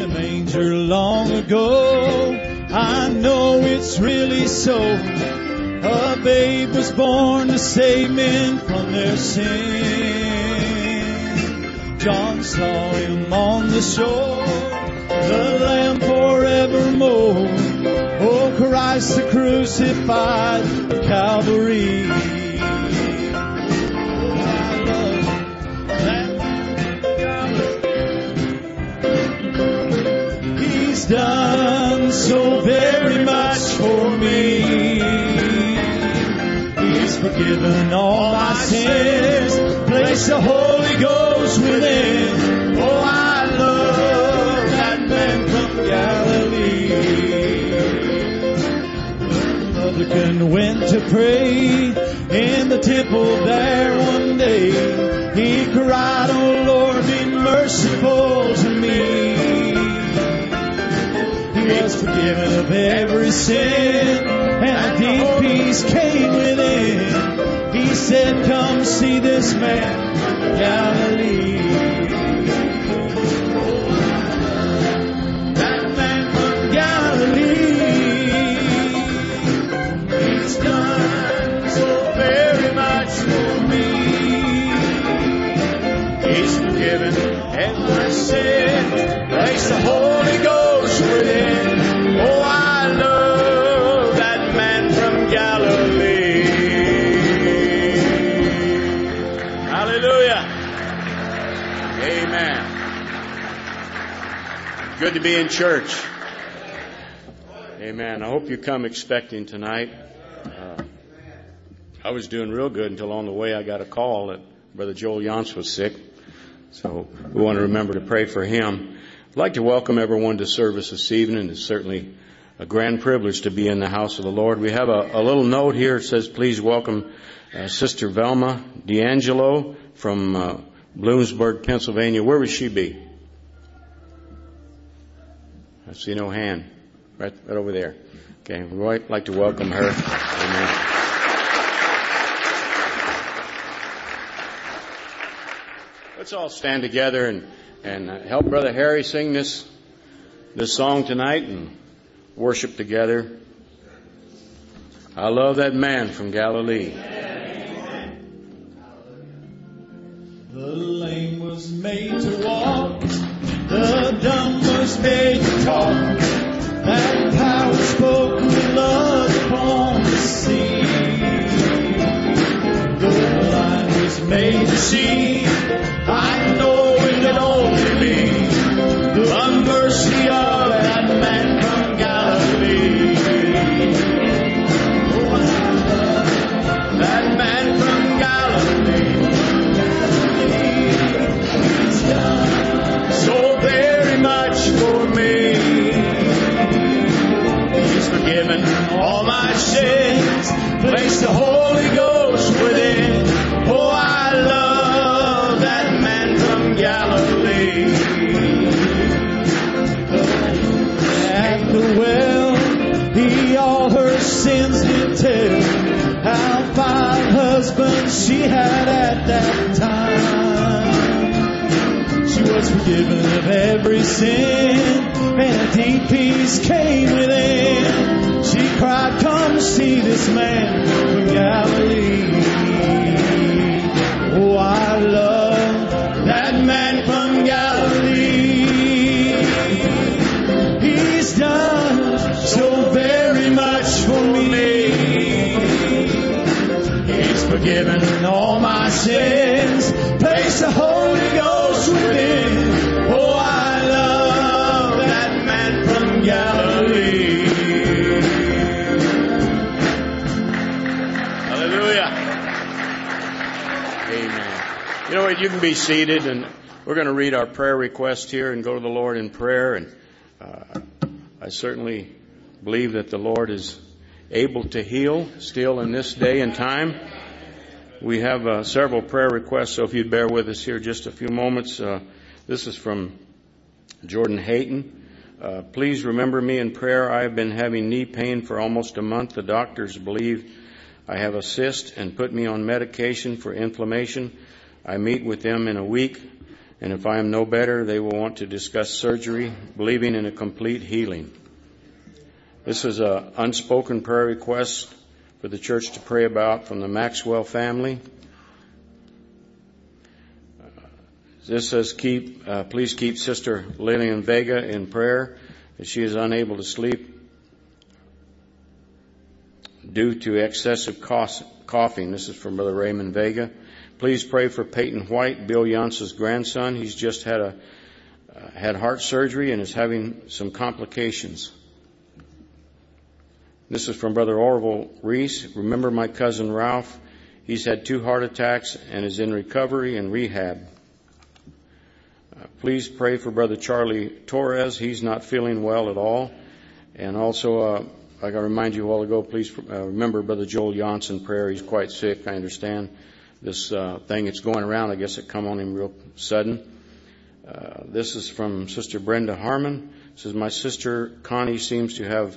manger long ago. I know it's really so. A babe was born to save men from their sin. John saw him on the shore, the Lamb forevermore. Oh, Christ the crucified at Calvary. He's done so very much for me. He's forgiven all my sins, placed the Holy Ghost within. Oh, I love that man from Galilee. The publican went to pray in the temple there one day. He cried, oh Lord, be merciful to me. He was forgiven of every sin, and a deep peace came within. He said, come see this man from Galilee. That man from Galilee. He's done so very much for me. He's forgiven every sin, placed the Holy Ghost within. Oh, I love that man from Galilee. Hallelujah. Amen. Good to be in church. Amen. I hope you come expecting tonight. I was doing real good until on the way I got a call that Brother Joel Yance was sick. So we want to remember to pray for him. I'd like to welcome everyone to service this evening. It's certainly a grand privilege to be in the house of the Lord. We have a little note here. It says, please welcome Sister Velma D'Angelo from Bloomsburg, Pennsylvania. Where would she be? I see no hand. Right over there. Okay, we'd like to welcome her. Amen. Let's all stand together and help Brother Harry sing this song tonight and worship together. I love that man from Galilee. The lame was made to walk, the dumb was made to talk, that power spoke with love upon the sea. The blind was made to see, I know it could only be the mercy of that man from Galilee. Oh, that man from Galilee. He's done so very much for me. He's forgiven all my sins, placed the Holy Ghost within. Oh, I love that man from Galilee. At the well, he all her sins did tell, how 5 husbands she had at that time. She was forgiven of every sin, and a deep peace came within. She cried, come see this man from Galilee. Oh, I love that man from Galilee. He's done so very much for me. He's forgiven all my sins, placed the Holy Ghost within. Oh, I love that man from Galilee. Hallelujah. Amen. You know what? You can be seated, and we're going to read our prayer request here and go to the Lord in prayer. And I certainly believe that the Lord is able to heal still in this day and time. We have several prayer requests, so if you'd bear with us here just a few moments. This is from Jordan Hayton. Please remember me in prayer. I have been having knee pain for almost a month. The doctors believe I have a cyst and put me on medication for inflammation. I meet with them in a week, And if I am no better, they will want to discuss surgery, believing in a complete healing. This is an unspoken prayer request for the church to pray about from the Maxwell family. This says, please keep Sister Lillian Vega in prayer as she is unable to sleep due to excessive coughing. This is from Brother Raymond Vega. Please pray for Peyton White, Bill Jance's grandson. He's just had heart surgery and is having some complications. This is from Brother Orville Reese. Remember my cousin Ralph. He's had 2 heart attacks and is in recovery and rehab. Please pray for Brother Charlie Torres. He's not feeling well at all. And also, like I remind you a while ago, please remember Brother Joel Janssen prayer. He's quite sick, I understand. This thing that's going around, I guess it come on him real sudden. This is from Sister Brenda Harmon. It says, my sister Connie seems to have,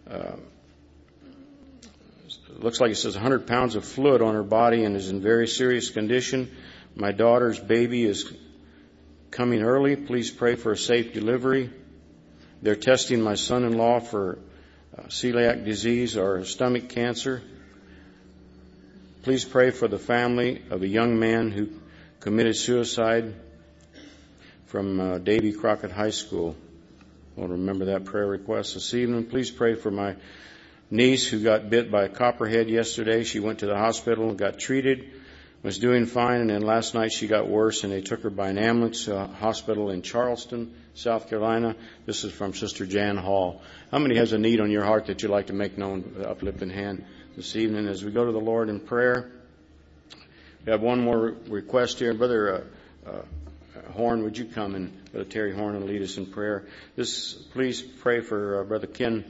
looks like it says 100 pounds of fluid on her body and is in very serious condition. My daughter's baby is coming early. Please pray for a safe delivery. They're testing my son-in-law for celiac disease or stomach cancer. Please pray for the family of a young man who committed suicide from Davy Crockett High School. I'll remember that prayer request this evening. Please pray for my niece who got bit by a copperhead yesterday. She went to the hospital and got treated, was doing fine, and then last night she got worse and they took her by an ambulance to a hospital in Charleston, South Carolina. This is from Sister Jan Hall. How many has a need on your heart that you'd like to make known? Uplifting hand this evening as we go to the Lord in prayer. We have one more request here. Brother Horn, would you come, and Brother Terry Horn, and lead us in prayer? Please pray for Brother Ken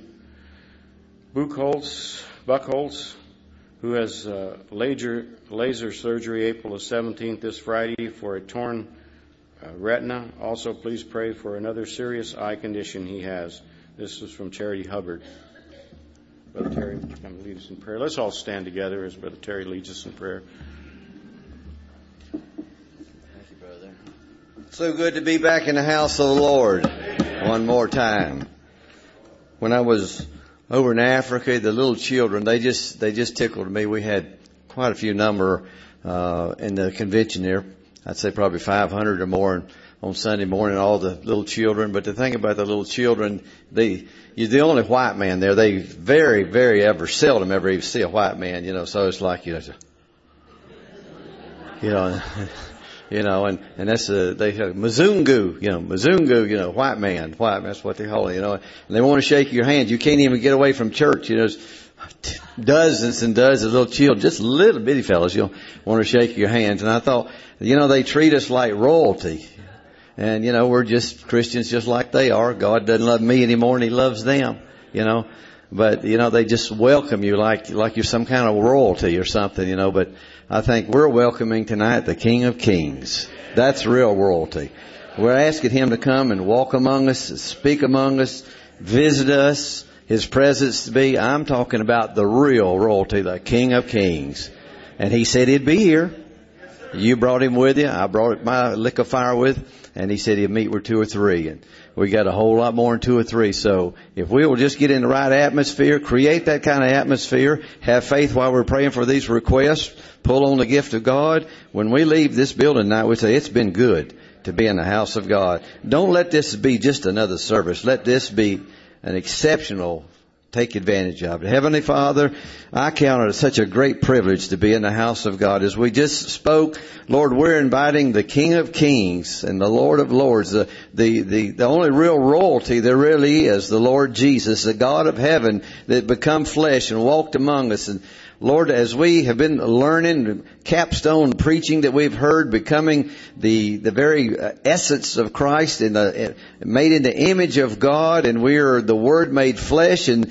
Buckholz, who has laser surgery April the 17th, this Friday, for a torn retina. Also, please pray for another serious eye condition he has. This is from Charity Hubbard. Brother Terry, would you come and lead us in prayer? Let's all stand together as Brother Terry leads us in prayer. Thank you, brother. So good to be back in the house of the Lord one more time. When I was over in Africa, the little children, they just tickled me. We had quite a few number in the convention there. I'd say probably 500 or more on Sunday morning, all the little children. But the thing about the little children, you're the only white man there. They very, very seldom ever even see a white man, so it's like, and that's they have Mzungu, white man, that's what they call it, and they want to shake your hand. You can't even get away from church, there's dozens and dozens of little children, just little bitty fellas, want to shake your hands. And I thought, they treat us like royalty. And, we're just Christians just like they are. God doesn't love me anymore and He loves them, But, they just welcome you like you're some kind of royalty or something, But I think we're welcoming tonight the King of Kings. That's real royalty. We're asking Him to come and walk among us, speak among us, visit us, His presence to be. I'm talking about the real royalty, the King of Kings. And He said He'd be here. You brought Him with you. I brought my lick of fire with. And He said He'd meet with 2 or 3. And we got a whole lot more than 2 or 3. So if we will just get in the right atmosphere, create that kind of atmosphere, have faith while we're praying for these requests, pull on the gift of God. When we leave this building tonight, we say it's been good to be in the house of God. Don't let this be just another service. Let this be an exceptional take advantage of it. Heavenly Father, I count it such a great privilege to be in the house of God. As we just spoke, Lord, we're inviting the King of Kings and the Lord of Lords, the only real royalty there really is, the Lord Jesus, the God of heaven that become flesh and walked among us. And Lord, as we have been learning capstone preaching that we've heard, becoming the very essence of Christ and made in the image of God, and we are the Word made flesh, and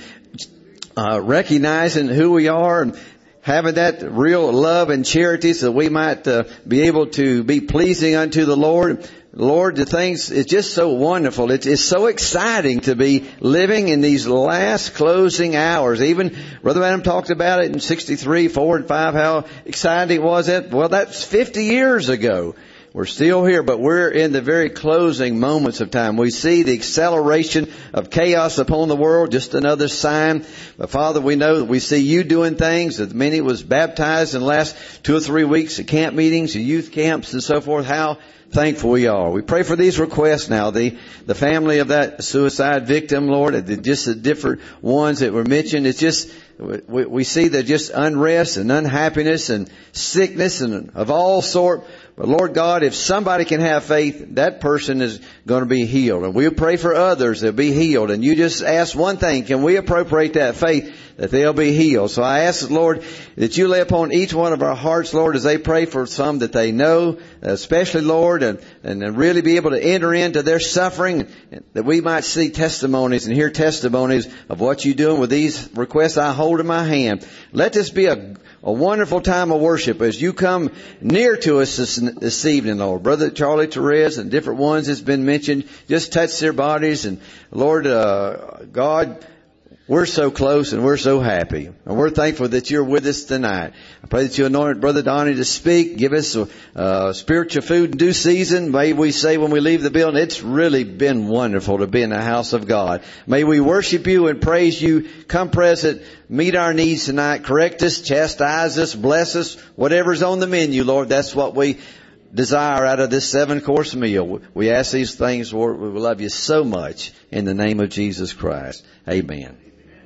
recognizing who we are and having that real love and charity so that we might be able to be pleasing unto the Lord. Lord, the things, it's just so wonderful. It's so exciting to be living in these last closing hours. Even Brother Adam talked about it in 63, 4 and 5, how exciting was it? Well, that's 50 years ago. We're still here, but we're in the very closing moments of time. We see the acceleration of chaos upon the world, just another sign. But Father, we know that we see you doing things, that many was baptized in the last 2 or 3 weeks at camp meetings and youth camps and so forth. How thankful we are. We pray for these requests now. The family of that suicide victim, Lord, just the different ones that were mentioned. It's just, we see that just unrest and unhappiness and sickness and of all sort. But Lord God, if somebody can have faith, that person is going to be healed. And we'll pray for others that be healed. And you just ask one thing, can we appropriate that faith that they'll be healed? So I ask, Lord, that you lay upon each one of our hearts, Lord, as they pray for some that they know, especially, Lord, and really be able to enter into their suffering, that we might see testimonies and hear testimonies of what you're doing with these requests I hold in my hand. Let this be a wonderful time of worship as you come near to us this evening, Lord. Brother Charlie Therese and different ones that's been mentioned, just touch their bodies. And Lord, God, we're so close and we're so happy. And we're thankful that you're with us tonight. I pray that you anoint Brother Donnie to speak. Give us spiritual food in due season. May we say when we leave the building, it's really been wonderful to be in the house of God. May we worship you and praise you. Come present. Meet our needs tonight. Correct us, chastise us, bless us. Whatever's on the menu, Lord, that's what we desire out of this 7-course meal. We ask these things, Lord. We love you so much. In the name of Jesus Christ. Amen.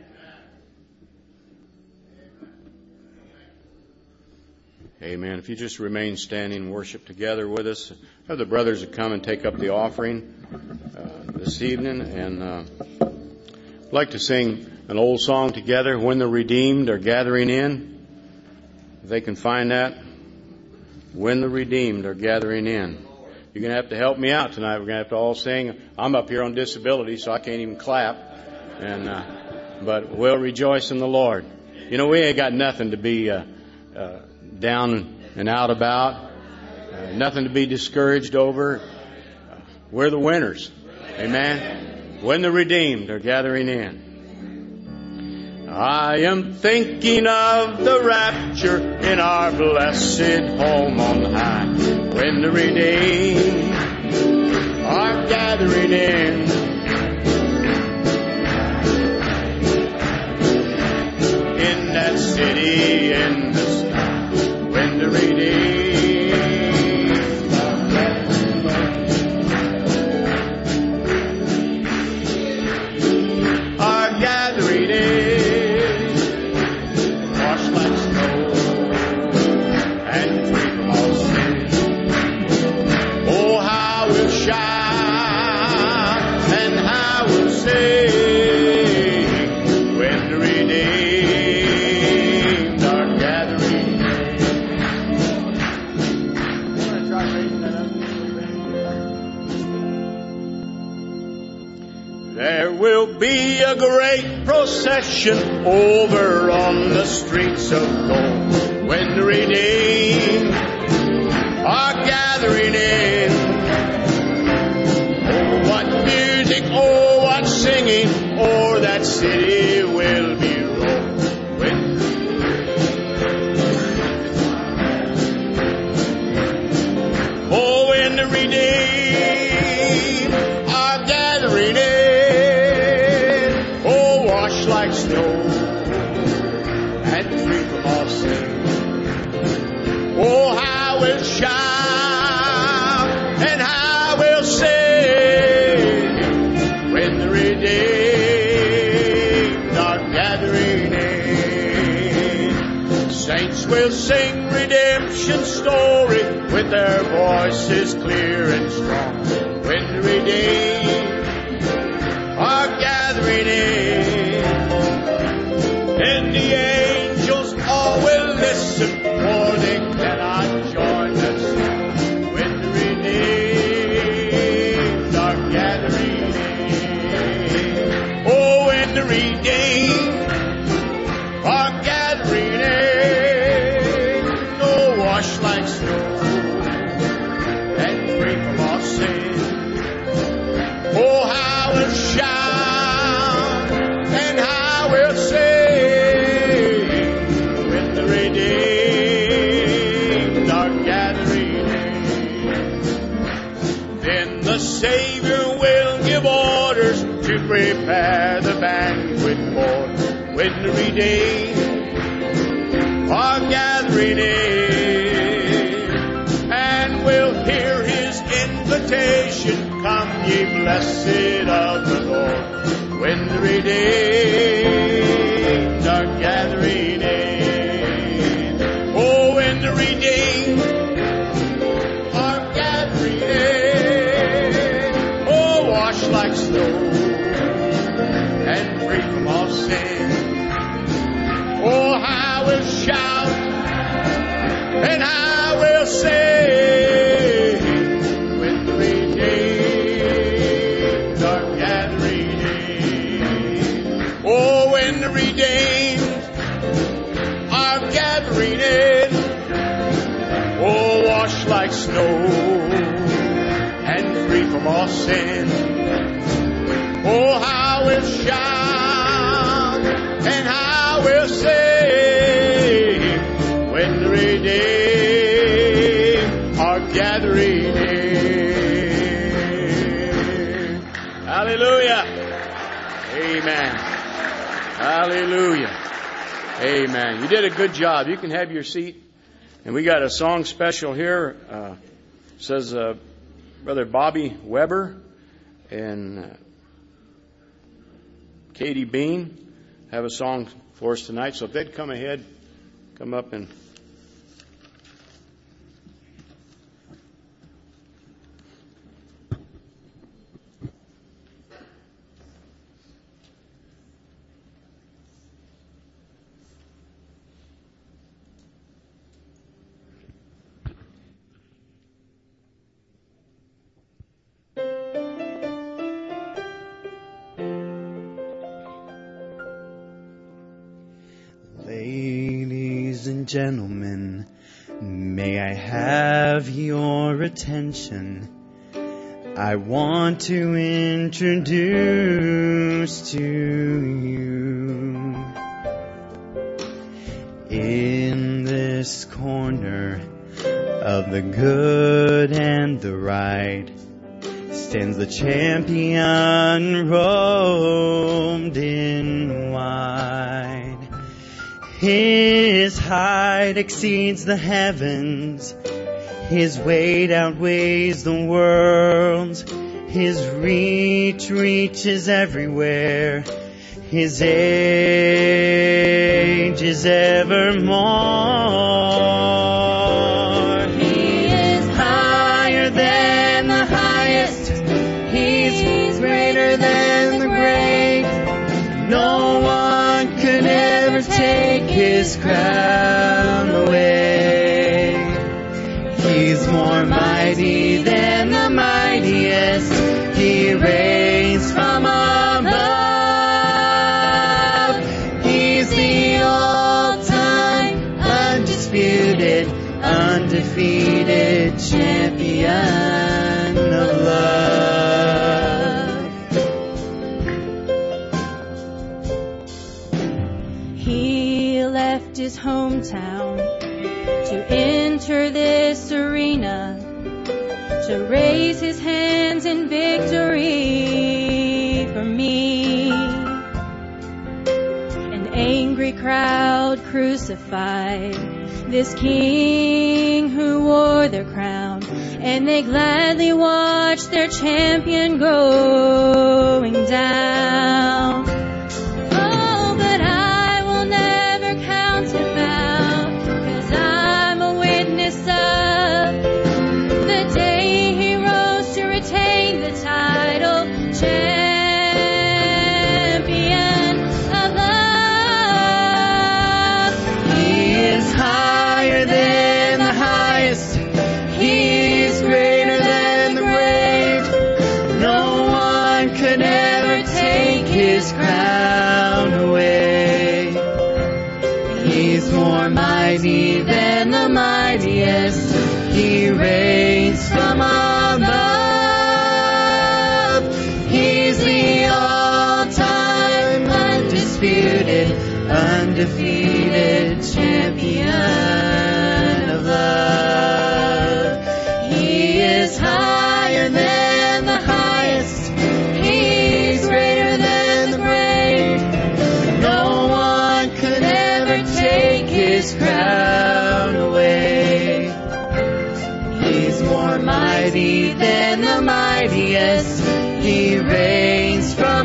Amen. If you just remain standing and worship together with us, have the brothers that come and take up the offering this evening. And I'd like to sing an old song together, When the Redeemed Are Gathering In. If they can find that. When the Redeemed Are Gathering In. You're going to have to help me out tonight. We're going to have to all sing. I'm up here on disability, so I can't even clap. But we'll rejoice in the Lord. You know, we ain't got nothing to be down and out about, nothing to be discouraged over. We're the winners. Amen. When the redeemed are gathering in. I am thinking of the rapture in our blessed home on high. When the redeemed are gathering in. In that city in the sky. When the redeemed are gathering in, washed like snow and free from all sin. Oh, how we'll shout and how we'll sing when the redeemed are gathering. There will be a great procession over on the streets of gold when the redeemed are gathering in. Oh, what music, oh, what singing, oh, that city will be rolled. Oh, when the redeemed are gathering in. Like snow and free from all sin. Oh, how we'll shout and how we'll sing when the redeemed are gathering in. Saints will sing redemption story with their voices clear and strong when the redeemed are gathering in. And the angels all will listen, for they cannot join us when the redeemed are gathering in. Oh, when the redeemed are gathering in, oh, washed like snow and free from all sin. Oh, how we'll shout and how we'll sing. Redeemed are gathering in. to prepare the banquet for when the redeemed are gathering in, and we'll hear His invitation, come ye blessed of the Lord, when the redeemed are gathering in. Oh, when the redeemed are gathering in, oh, washed like snow and free from all sin. Oh, I will shout and I will sing when the redeemed are gathering in. Oh, when the redeemed are gathering in, oh, washed like snow and free from all sin. Oh, I will shout and I will sing when the redeemed are gathering in. Hallelujah. Amen. Hallelujah. Amen. You did a good job. You can have your seat. And we got a song special here. Says Brother Bobby Weber and Katie Bean have a song for us tonight. So if they'd come ahead, come up and... Ladies and gentlemen, may I have your attention? I want to introduce to you, in this corner of the good and the right, stands the champion robed in white. His height exceeds the heavens, His weight outweighs the world, His reach reaches everywhere, His age is evermore. He is higher than the highest, He's greater than the great. No one could ever take His crown away. He's more mighty than the mightiest, He reigns from above. He's the all-time, undisputed, undefeated champion of love. He left his hometown to enter this arena, to raise his hands in victory for me. An angry crowd crucified this king who wore their crown, and they gladly watched their champion going down. Oh, but I will never count him out, 'cause I'm a witness of the day he rose to retain the title, champion of love. He is higher than the highest, He's greater than the great. No one could ever take His crown away. He's more mighty than the mightiest, He reigns from above. He's the all-time, undisputed, undefeated champion of love. He is higher than the highest, He's greater the mightiest. He reigns from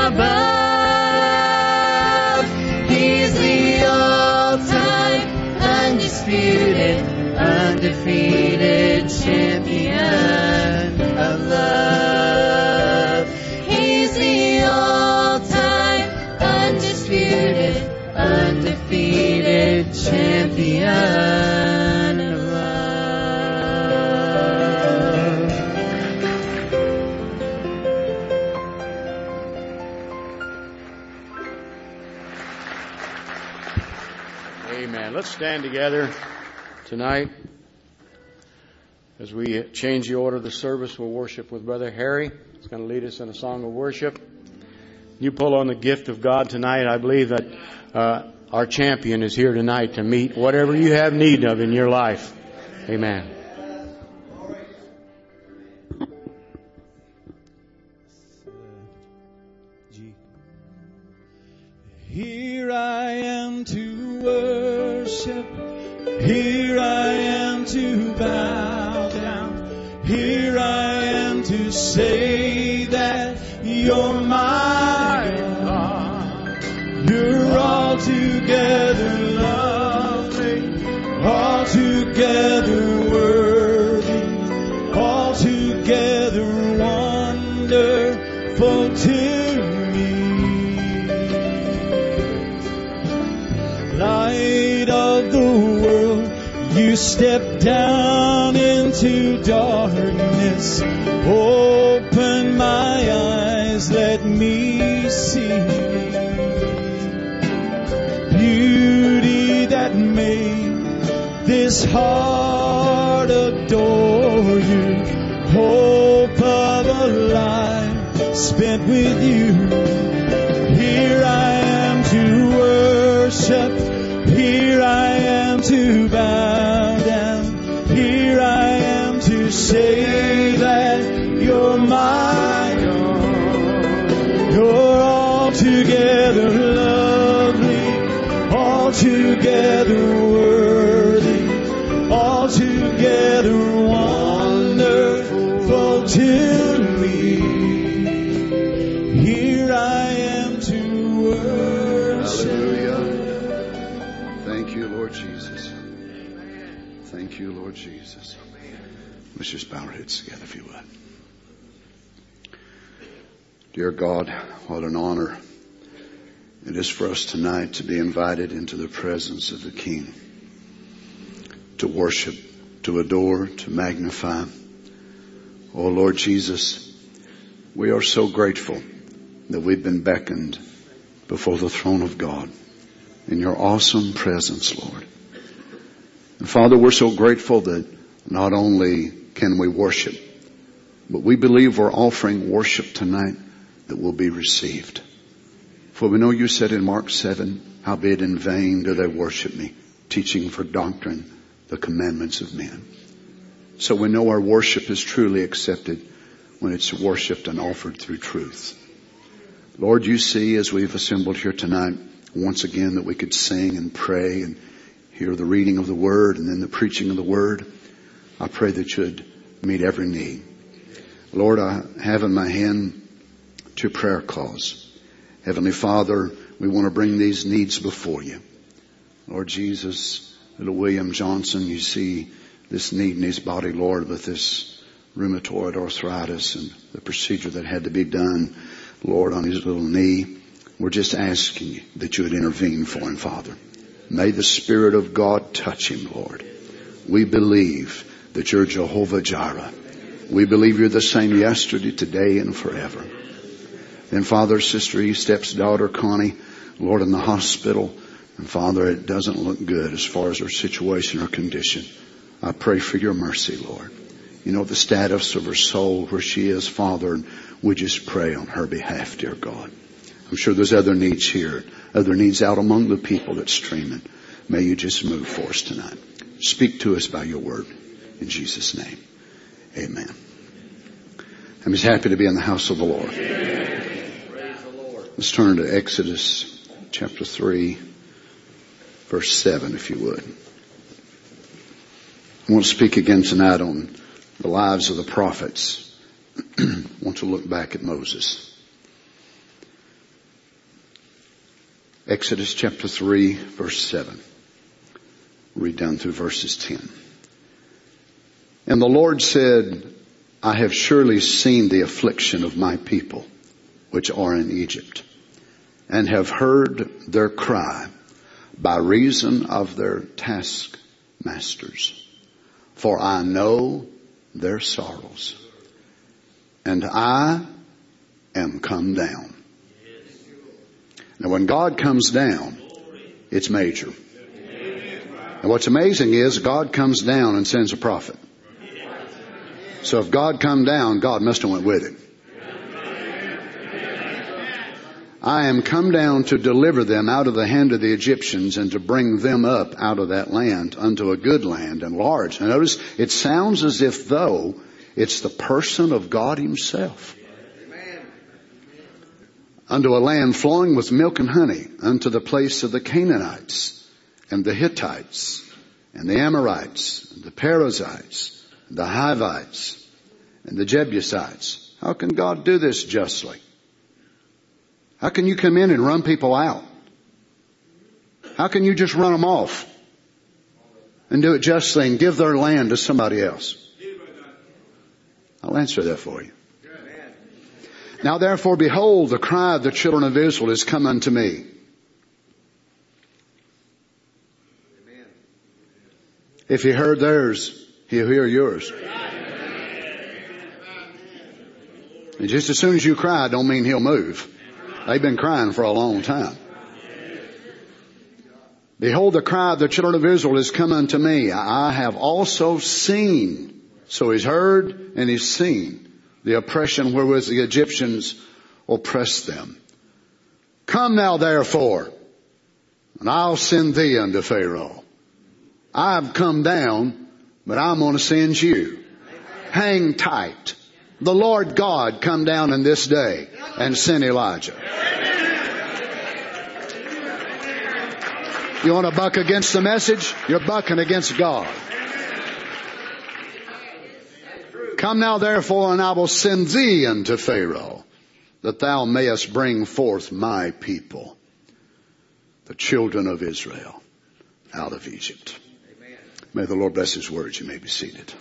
above. He's the all-time undisputed, undefeated champion of love. He's the all-time undisputed, undefeated champion of love. Amen. Let's stand together tonight. As we change the order of the service, we'll worship with Brother Harry. He's going to lead us in a song of worship. You pull on the gift of God tonight. I believe that our champion is here tonight to meet whatever you have need of in your life. Amen. Here I am to worship. Here I am to bow down. Here I am to say that you're my God. You're altogether lovely, altogether worthy, altogether wonderful to me. Light of the world, you step down into darkness. Open my eyes, let me see beauty that made this heart adore you. Hope of a life spent with you. Here I am to worship. Here I am to bow down. Here I am to say that you're my God. You're altogether lovely, altogether worthy, altogether wonderful to me. Here I am to worship. Hallelujah. Thank you, Lord Jesus. Thank you, Lord Jesus. Let's just bow our heads together, if you would. Dear God, what an honor it is for us tonight to be invited into the presence of the King, to worship, to adore, to magnify. Oh, Lord Jesus, we are so grateful that we've been beckoned before the throne of God in your awesome presence, Lord. And Father, we're so grateful that not only can we worship, but we believe we're offering worship tonight that will be received. For we know you said in Mark 7, howbeit in vain do they worship me, teaching for doctrine the commandments of men. So we know our worship is truly accepted when it's worshipped and offered through truth. Lord, you see as we've assembled here tonight, once again that we could sing and pray and hear the reading of the Word and then the preaching of the Word. I pray that you'd meet every need. Lord, I have in my hand 2 prayer calls. Heavenly Father, we want to bring these needs before you. Lord Jesus, little William Johnson, you see this need in his body, Lord, with this rheumatoid arthritis and the procedure that had to be done, Lord, on his little knee. We're just asking you that you would intervene for him, Father. May the Spirit of God touch him, Lord. We believe that you're Jehovah Jireh. We believe you're the same yesterday, today, and forever. Then, Father, Sister Estep's daughter, Connie, Lord, in the hospital. And, Father, it doesn't look good as far as her situation or condition. I pray for your mercy, Lord. You know the status of her soul, where she is, Father, and we just pray on her behalf, dear God. I'm sure there's other needs here, other needs out among the people that's streaming. May you just move for us tonight. Speak to us by your word. In Jesus' name, amen. I'm just happy to be in the house of the Lord. Let's turn to Exodus chapter 3, verse 7, if you would. I want to speak again tonight on the lives of the prophets I want to look back at Moses. Exodus chapter 3, verse 7. Read down through verses 10. And the Lord said, I have surely seen the affliction of my people, which are in Egypt, and have heard their cry by reason of their taskmasters. For I know their sorrows, and I am come down. Now when God comes down, it's major. And what's amazing is God comes down and sends a prophet. So if God come down, God must have went with him. I am come down to deliver them out of the hand of the Egyptians and to bring them up out of that land unto a good land and large. Now notice, it sounds as if though it's the person of God himself. Unto a land flowing with milk and honey, unto the place of the Canaanites and the Hittites and the Amorites and the Perizzites and the Hivites and the Jebusites. How can God do this justly? How can you come in and run people out? How can you just run them off and do it justly and give their land to somebody else? I'll answer that for you. Now therefore, behold, the cry of the children of Israel is come unto me. If he heard theirs, he'll hear yours. And just as soon as you cry, don't mean he'll move. They've been crying for a long time. Behold, the cry of the children of Israel is come unto me. I have also seen. So he's heard and he's seen the oppression wherewith the Egyptians oppressed them. Come now therefore, and I'll send thee unto Pharaoh. I've come down, but I'm going to send you. Hang tight. The Lord God come down in this day and send Elijah. You want to buck against the message? You're bucking against God. Come now therefore, and I will send thee unto Pharaoh, that thou mayest bring forth my people, the children of Israel, out of Egypt. Amen. May the Lord bless his words. You may be seated.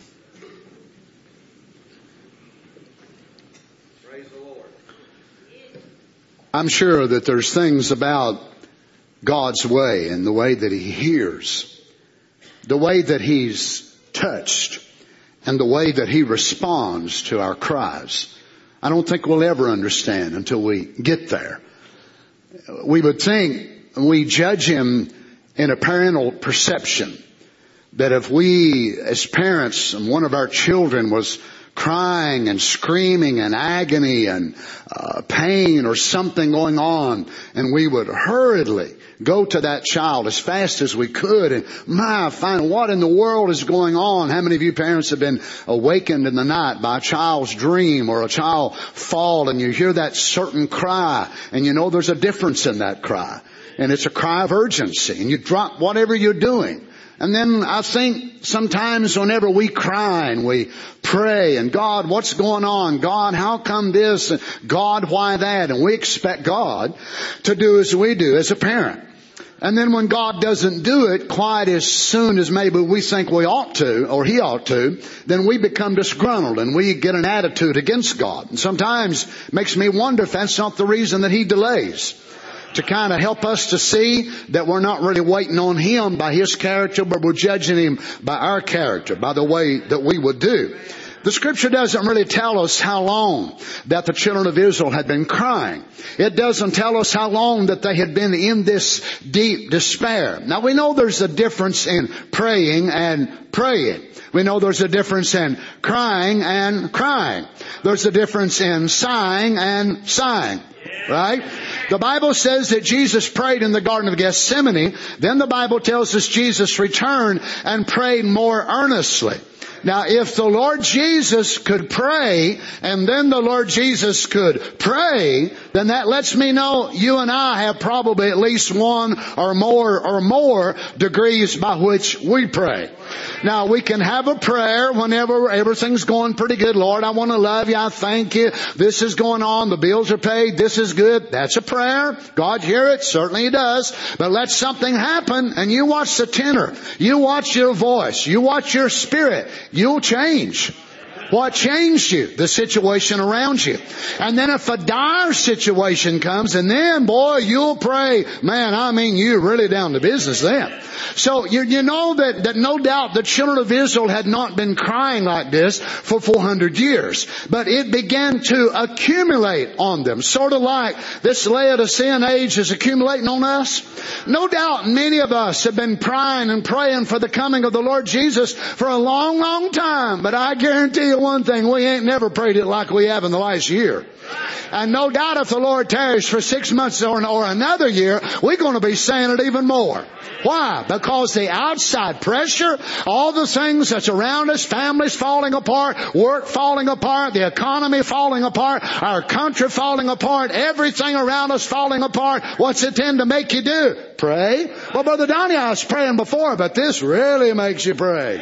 Praise the Lord. I'm sure that there's things about God's way and the way that he hears, the way that he's touched, and the way that he responds to our cries. I don't think we'll ever understand until we get there. We would think we judge him in a parental perception, that if we as parents and one of our children was crying and screaming and agony and pain or something going on, and we would hurriedly go to that child as fast as we could and find what in the world is going on. How many of you parents have been awakened in the night by a child's dream or a child fall, and you hear that certain cry and you know there's a difference in that cry, and it's a cry of urgency, and you drop whatever you're doing. And then I think sometimes whenever we cry and we pray, and God, what's going on? God, how come this? And God, why that? And we expect God to do as we do as a parent. And then when God doesn't do it quite as soon as maybe we think we ought to, or he ought to, then we become disgruntled and we get an attitude against God. And sometimes it makes me wonder if that's not the reason that he delays. To kind of help us to see that we're not really waiting on him by his character, but we're judging him by our character, by the way that we would do. The scripture doesn't really tell us how long that the children of Israel had been crying. It doesn't tell us how long that they had been in this deep despair. Now we know there's a difference in praying and praying. We know there's a difference in crying and crying. There's a difference in sighing and sighing. Right? The Bible says that Jesus prayed in the Garden of Gethsemane. Then the Bible tells us Jesus returned and prayed more earnestly. Now, if the Lord Jesus could pray, and then the Lord Jesus could pray, then that lets me know you and I have probably at least one or more degrees by which we pray. Now, we can have a prayer whenever everything's going pretty good. Lord, I want to love you. I thank you. This is going on. The bills are paid. This is good. That's a prayer. God hear it. Certainly He does. But let something happen and you watch the tenor. You watch your voice. You watch your spirit. You'll change. What changed you? The situation around you. And then if a dire situation comes, and then, boy, you'll pray. Man, I mean, you're really down to business then. So you know that no doubt the children of Israel had not been crying like this for 400 years. But it began to accumulate on them. Sort of like this Laodicean age is accumulating on us. No doubt many of us have been crying and praying for the coming of the Lord Jesus for a long, long time. But I guarantee you one thing, we ain't never prayed it like we have in the last year. And no doubt if the Lord tarries for 6 months or another year, we're going to be saying it even more. Why? Because the outside pressure, all the things that's around us, families falling apart, work falling apart, the economy falling apart, our country falling apart, everything around us falling apart, what's it tend to make you do? Pray? Well, Brother Donnie, I was praying before, but this really makes you pray.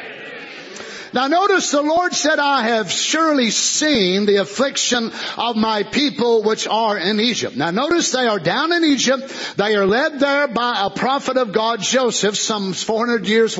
Now notice the Lord said, I have surely seen the affliction of my people which are in Egypt. Now notice they are down in Egypt. They are led there by a prophet of God, Joseph, some 400 years,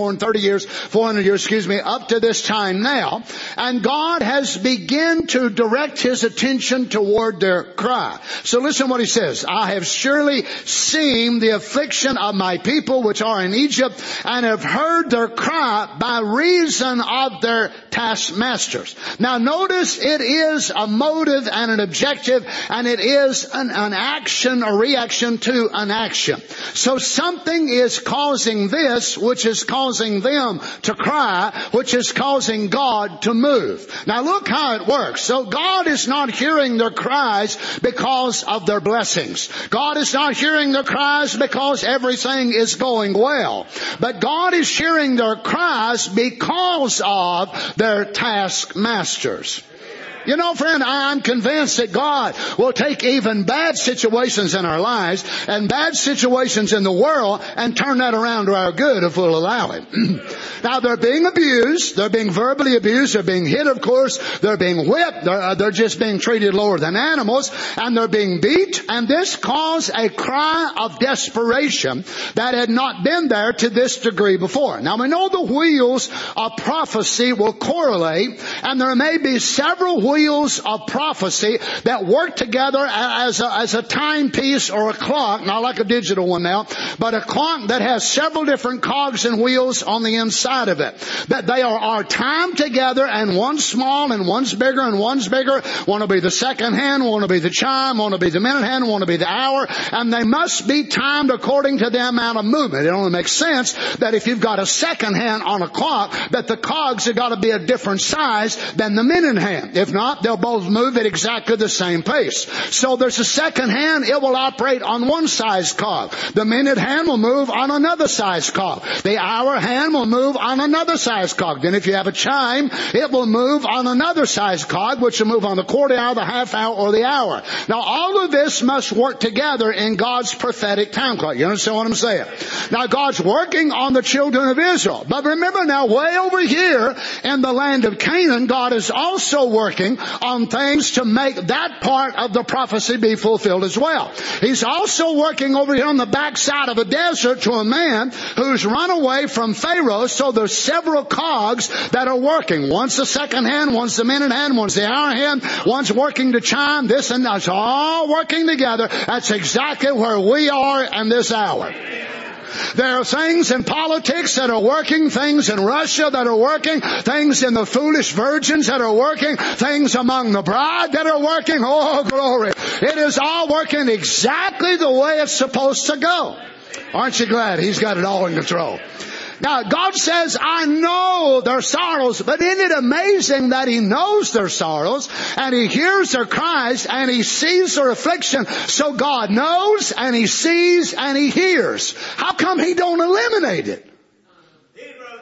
up to this time now. And God has begun to direct His attention toward their cry. So listen what He says. I have surely seen the affliction of my people which are in Egypt, and have heard their cry by reason of their taskmasters. Now notice it is a motive and an objective, and it is an action, a reaction to an action. So something is causing this, which is causing them to cry, which is causing God to move. Now look how it works. So God is not hearing their cries because of their blessings. God is not hearing their cries because everything is going well. But God is hearing their cries because of their taskmasters. You know, friend, I'm convinced that God will take even bad situations in our lives and bad situations in the world and turn that around to our good if we'll allow Him. Now, they're being abused. They're being verbally abused. They're being hit, of course. They're being whipped. They're just being treated lower than animals. And they're being beat. And this caused a cry of desperation that had not been there to this degree before. Now, we know the wheels of prophecy will correlate. And there may be several wheels of prophecy that work together as a timepiece or a clock, not like a digital one now, but a clock that has several different cogs and wheels on the inside of it. That they are timed together, and one's small and one's bigger and one's bigger. One will be the second hand, one will be the chime, one will be the minute hand, one will be the hour, and they must be timed according to the amount of movement. It only makes sense that if you've got a second hand on a clock, that the cogs have got to be a different size than the minute hand. If not, they'll both move at exactly the same pace. So there's a second hand, it will operate on one size cog. The minute hand will move on another size cog. The hour hand will move on another size cog. Then if you have a chime, it will move on another size cog, which will move on the quarter hour, the half hour, or the hour. Now all of this must work together in God's prophetic time clock. You understand what I'm saying? Now God's working on the children of Israel. But remember now, way over here in the land of Canaan, God is also working on things to make that part of the prophecy be fulfilled as well. He's also working over here on the backside of the desert to a man who's run away from Pharaoh. So there's several cogs that are working. One's the second hand, one's the minute hand, one's the hour hand, one's working to chime, this and that. It's all working together. That's exactly where we are in this hour. There are things in politics that are working, things in Russia that are working, things in the foolish virgins that are working, things among the bride that are working. Oh, glory. It is all working exactly the way it's supposed to go. Aren't you glad He's got it all in control? Now, God says, I know their sorrows, but isn't it amazing that He knows their sorrows, and He hears their cries, and He sees their affliction? So God knows, and He sees, and He hears. How come He don't eliminate it?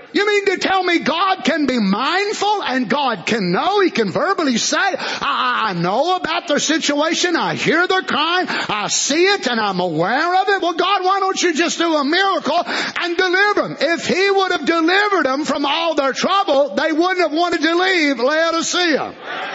You mean to tell me God can be mindful and God can know? He can verbally say, I know about their situation. I hear their crying. I see it and I'm aware of it. Well, God, why don't you just do a miracle and deliver them? If He would have delivered them from all their trouble, they wouldn't have wanted to leave Laodicea.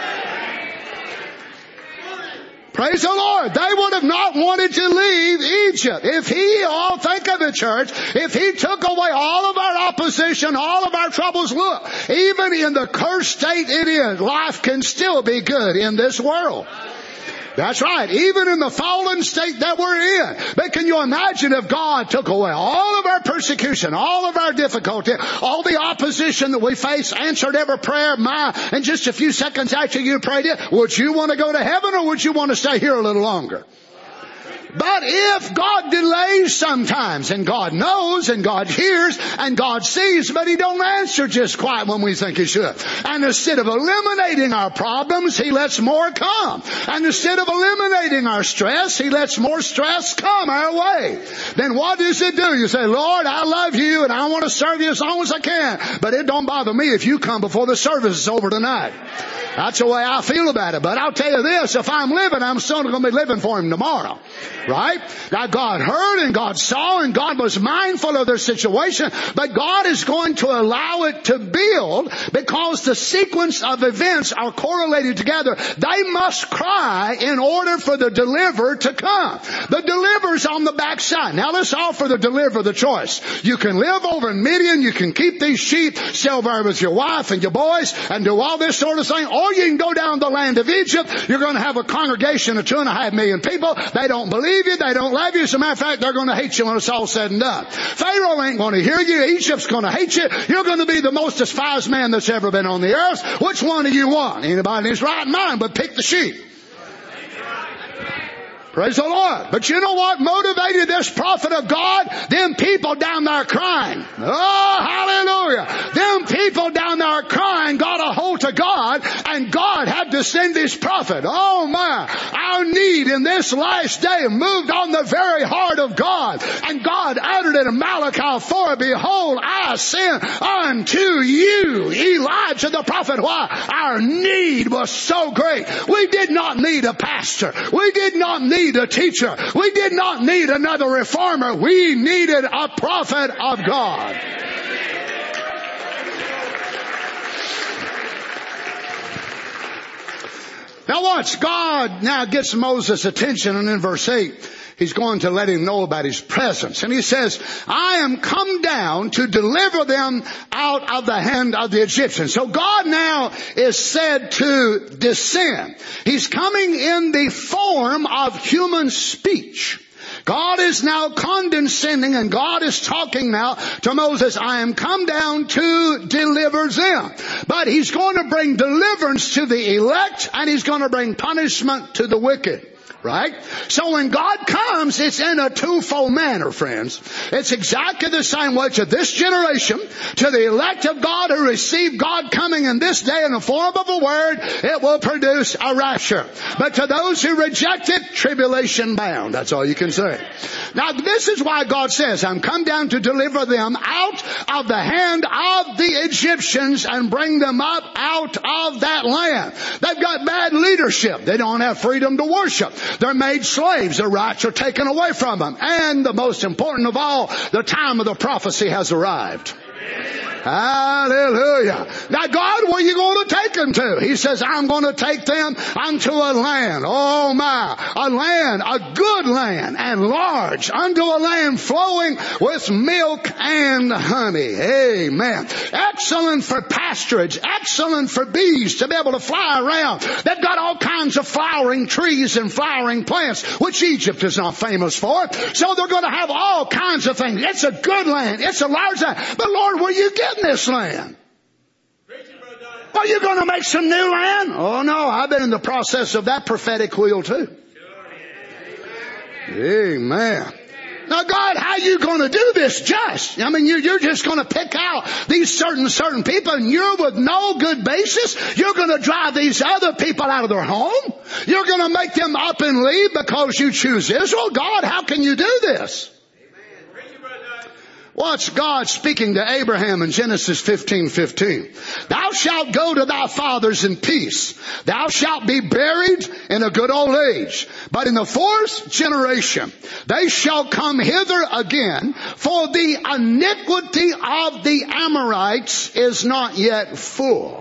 Praise the Lord. They would have not wanted to leave Egypt. If He, think of it, church, if He took away all of our opposition, all of our troubles, look, even in the cursed state it is, life can still be good in this world. That's right. Even in the fallen state that we're in. But can you imagine if God took away all of our persecution, all of our difficulty, all the opposition that we face, answered every prayer of mine, and just a few seconds after you prayed it, would you want to go to heaven or would you want to stay here a little longer? But if God delays sometimes, and God knows, and God hears, and God sees, but He don't answer just quite when we think He should. And instead of eliminating our problems, He lets more come. And instead of eliminating our stress, He lets more stress come our way. Then what does it do? You say, Lord, I love you, and I want to serve you as long as I can. But it don't bother me if you come before the service is over tonight. That's the way I feel about it. But I'll tell you this, if I'm living, I'm still going to be living for Him tomorrow. Right? Now God heard and God saw and God was mindful of their situation, but God is going to allow it to build because the sequence of events are correlated together. They must cry in order for the deliverer to come. The deliverer's on the backside. Now let's offer the deliverer the choice. You can live over in Midian, you can keep these sheep, sell there with your wife and your boys, and do all this sort of thing, or you can go down the land of Egypt. You're going to have a congregation of 2.5 million people. They don't believe you. They don't love you. As a matter of fact, they're going to hate you when it's all said and done. Pharaoh ain't going to hear you. Egypt's going to hate you. You're going to be the most despised man that's ever been on the earth. Which one do you want? Anybody in his right mind but pick the sheep. Praise the Lord. But you know what motivated this prophet of God? Them people down there crying. Oh, hallelujah. Them people down there crying got a hold to God, and God had to send His prophet. Oh my. Our need in this last day moved on the very heart of God. And God uttered it in Malachi 4, behold, I send unto you Elijah the prophet. Why? Our need was so great. We did not need a pastor. We did not need a teacher. We did not need another reformer. We needed a prophet of God. Now watch, God now gets Moses' attention, and in verse 8, He's going to let him know about His presence. And He says, I am come down to deliver them out of the hand of the Egyptians. So God now is said to descend. He's coming in the form of human speech. God is now condescending, and God is talking now to Moses. I am come down to deliver them. But He's going to bring deliverance to the elect, and He's going to bring punishment to the wicked. Right? So when God comes, it's in a twofold manner, friends. It's exactly the same way to this generation, to the elect of God who receive God coming in this day in the form of a word, it will produce a rapture. But to those who reject it, tribulation bound. That's all you can say. Now this is why God says, I'm come down to deliver them out of the hand of the Egyptians and bring them up out of that land. They've got bad leadership. They don't have freedom to worship. They're made slaves. Their rights are taken away from them. And the most important of all, the time of the prophecy has arrived. Hallelujah. Now God, where are you going to take them to? He says, I'm going to take them unto a land. Oh my. A land, a good land and large, unto a land flowing with milk and honey. Amen. Excellent for pasturage. Excellent for bees to be able to fly around. They've got all kinds of flowering trees and flowering plants, which Egypt is not famous for. So they're going to have all kinds of things. It's a good land. It's a large land. But Lord, where are you getting this land? Are you going to make some new land? Oh no, I've been in the process of that prophetic wheel too. Amen. Now God, how are you going to do this just? I mean, you're just going to pick out these certain people, and you're with no good basis. You're going to drive these other people out of their home. You're going to make them up and leave because you choose Israel. God, how can you do this? Watch God speaking to Abraham in Genesis 15:15. Thou shalt go to thy fathers in peace. Thou shalt be buried in a good old age. But in the fourth generation, they shall come hither again, for the iniquity of the Amorites is not yet full.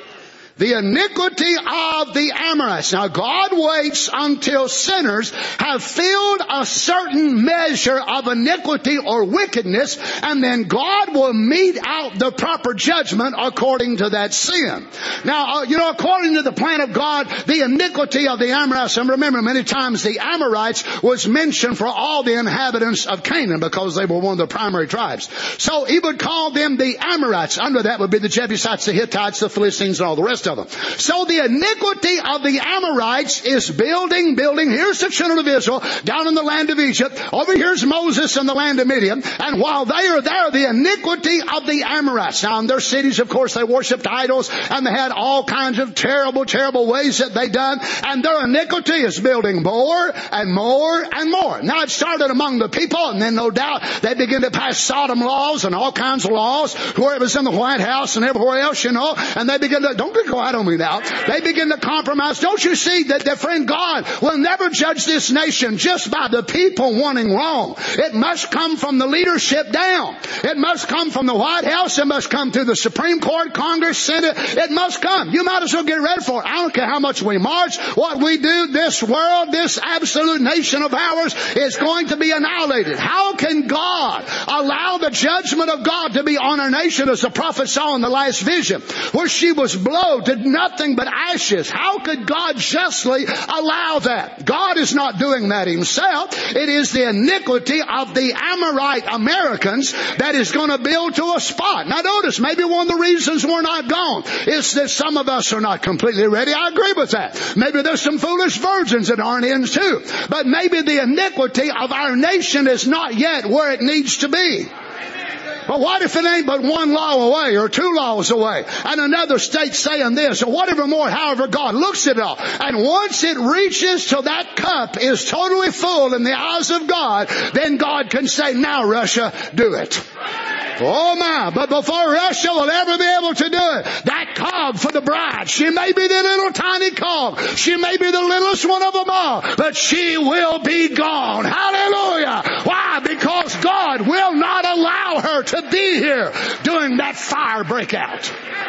The iniquity of the Amorites. Now God waits until sinners have filled a certain measure of iniquity or wickedness, and then God will mete out the proper judgment according to that sin. Now, according to the plan of God, the iniquity of the Amorites, and remember many times the Amorites was mentioned for all the inhabitants of Canaan because they were one of the primary tribes. So he would call them the Amorites. Under that would be the Jebusites, the Hittites, the Philistines, and all the rest of them. So the iniquity of the Amorites is building. Here's the children of Israel down in the land of Egypt. Over here's Moses in the land of Midian. And while they are there, the iniquity of the Amorites. Now in their cities, of course, they worshipped idols and they had all kinds of terrible, terrible ways that they done. And their iniquity is building more and more and more. Now it started among the people, and then no doubt they began to pass Sodom laws and all kinds of laws where it was in the White House and everywhere else, and they begin to, don't be quiet on me now. They begin to compromise. Don't you see that the friend God will never judge this nation just by the people wanting wrong? It must come from the leadership down. It must come from the White House. It must come through the Supreme Court, Congress, Senate. It must come. You might as well get ready for it. I don't care how much we march, what we do. This world, this absolute nation of ours is going to be annihilated. How can God allow the judgment of God to be on our nation, as the prophet saw in the last vision, where she was blowed to nothing but ashes? How could God justly allow that? God is not doing that himself. It is the iniquity of the Amorite Americans that is going to build to a spot. Now notice, maybe one of the reasons we're not gone is that some of us are not completely ready. I agree with that. Maybe there's some foolish virgins that aren't in too. But maybe the iniquity of our nation is not yet where it needs to be. But what if it ain't but one law away or two laws away and another state saying this or whatever more, however God looks at it all. And once it reaches till that cup is totally full in the eyes of God, then God can say, now Russia, do it. Oh my, but before Russia will ever be able to do it, that cog for the bride, she may be the little tiny cog. She may be the littlest one of them all, but she will be gone. Hallelujah. Why? Because God will not allow her to be here during that fire breakout.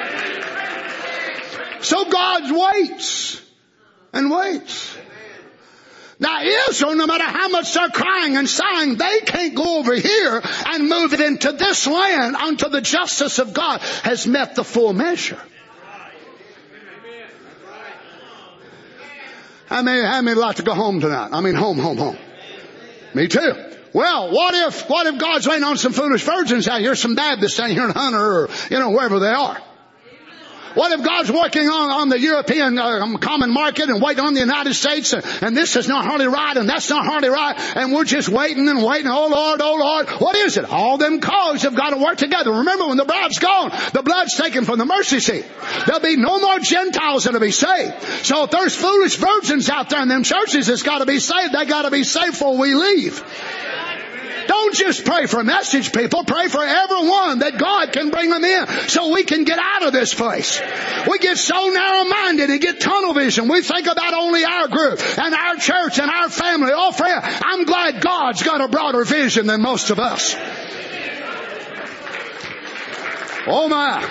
So God waits and waits. Now Israel, no matter how much they're crying and sighing, they can't go over here and move it into this land until the justice of God has met the full measure. How many like to go home tonight? I mean home. Me too. Well, what if God's waiting on some foolish virgins out here, some Baptists down here in Hunter or, wherever they are? What if God's working on the European common market and waiting on the United States and this is not hardly right and that's not hardly right and we're just waiting and waiting. Oh Lord. What is it? All them cogs have got to work together. Remember, when the bride's gone, the blood's taken from the mercy seat. There'll be no more Gentiles that'll be saved. So if there's foolish virgins out there in them churches that's got to be saved, they got to be saved before we leave. Don't just pray for message people. Pray for everyone that God can bring them in so we can get out of this place. We get so narrow-minded and get tunnel vision. We think about only our group and our church and our family. Oh, friend, I'm glad God's got a broader vision than most of us. Oh, my.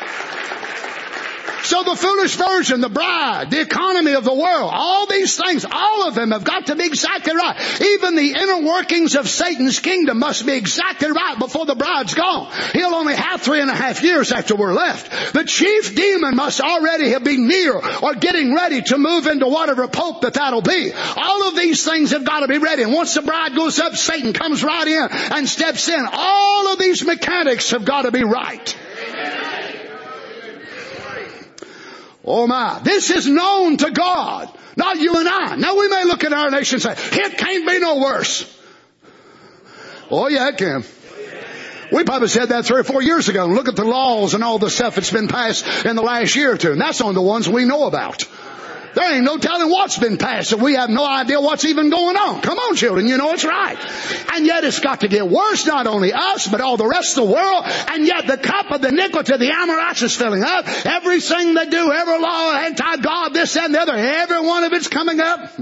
So the foolish virgin, the bride, the economy of the world, all these things, all of them have got to be exactly right. Even the inner workings of Satan's kingdom must be exactly right before the bride's gone. He'll only have 3.5 years after we're left. The chief demon must already have been near or getting ready to move into whatever pope that'll be. All of these things have got to be ready. And once the bride goes up, Satan comes right in and steps in. All of these mechanics have got to be right. Oh my, this is known to God, not you and I. Now we may look at our nation and say, it can't be no worse. Oh yeah, it can. We probably said that 3 or 4 years ago. Look at the laws and all the stuff that's been passed in the last year or two. And that's only the ones we know about. There ain't no telling what's been passed. So we have no idea what's even going on. Come on, children, you know it's right. And yet it's got to get worse, not only us, but all the rest of the world. And yet the cup of the iniquity of the Amorites is filling up. Everything they do, every law, anti-God, this, that, and the other, every one of it's coming up.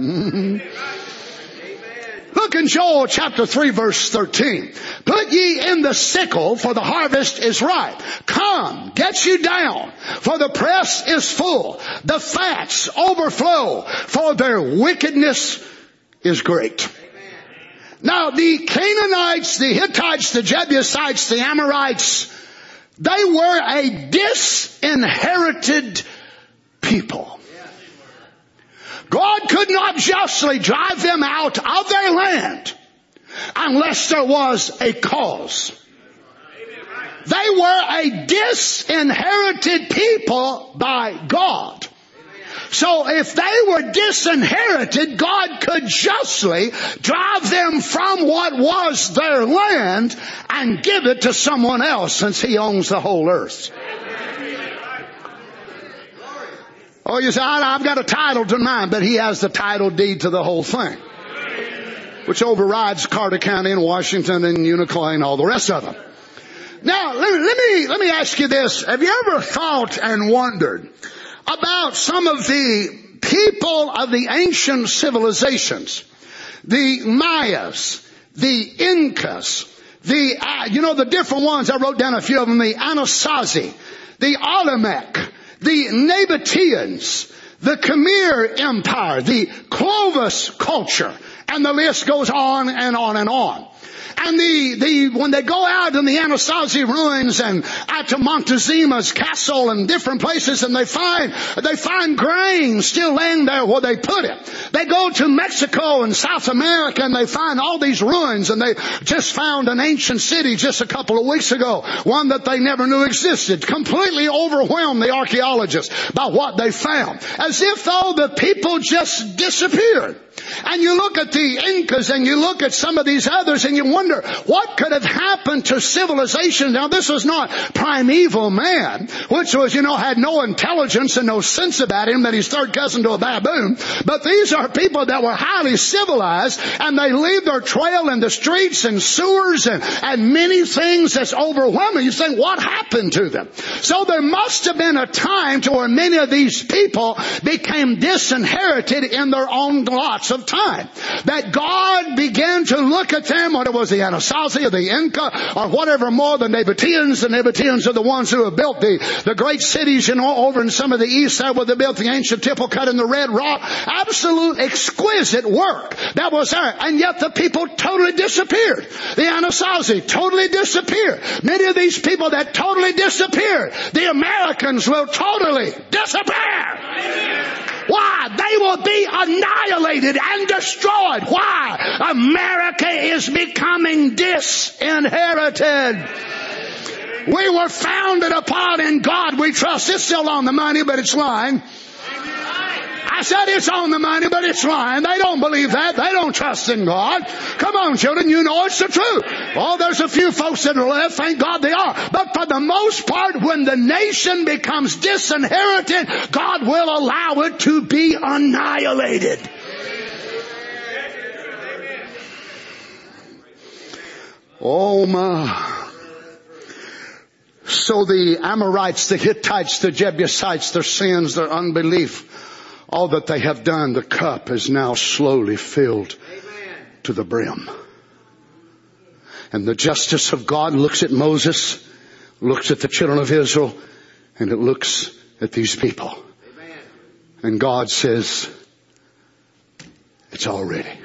Look in Joel chapter 3 verse 13. Put ye in the sickle, for the harvest is ripe. Come, get you down, for the press is full. The fats overflow, for their wickedness is great. Now the Canaanites, the Hittites, the Jebusites, the Amorites, they were a disinherited people. God could not justly drive them out of their land unless there was a cause. They were a disinherited people by God. So if they were disinherited, God could justly drive them from what was their land and give it to someone else, since He owns the whole earth. Oh, you say, I've got a title to mine, but He has the title deed to the whole thing, which overrides Carter County and Washington and Unicoi and all the rest of them. Now, let me ask you this. Have you ever thought and wondered about some of the people of the ancient civilizations? The Mayas, the Incas, the different ones. I wrote down a few of them. The Anasazi, the Olmec, the Nabateans, the Khmer Empire, the Clovis culture, and the list goes on and on and on. And when they go out in the Anasazi ruins and out to Montezuma's castle and different places, and they find grain still laying there where they put it. They go to Mexico and South America and they find all these ruins, and they just found an ancient city just a couple of weeks ago, one that they never knew existed. Completely overwhelmed the archaeologists by what they found. As if though the people just disappeared. And you look at the Incas and you look at some of these others and you wonder what could have happened to civilization. Now this was not primeval man, which was, had no intelligence and no sense about him, that he's third cousin to a baboon. But these are people that were highly civilized, and they leave their trail in the streets and sewers and many things that's overwhelming. You think, what happened to them? So there must have been a time to where many of these people became disinherited in their own lots of time. That God began to look at them, whether it was the Anasazi or the Inca or whatever more, the Nabateans. The Nabateans are the ones who have built the great cities, over in some of the east there where they built the ancient temple cut in the red rock. Absolute exquisite work that was there. And yet the people totally disappeared. The Anasazi totally disappeared. Many of these people that totally disappeared, the Americans will totally disappear. Why? They will be annihilated and destroyed. Why? America is becoming disinherited. We were founded upon in God we trust. It's still on the money, but it's lying. I said it's on the money, but it's lying. They don't believe that. They don't trust in God. Come on, children, you know it's the truth. Oh, there's a few folks that are left. Thank God they are. But for the most part, when the nation becomes disinherited, God will allow it to be annihilated. Oh my. So the Amorites, the Hittites, the Jebusites, their sins, their unbelief, all that they have done, the cup is now slowly filled to the brim. And the justice of God looks at Moses, looks at the children of Israel, and it looks at these people. And God says, it's all ready.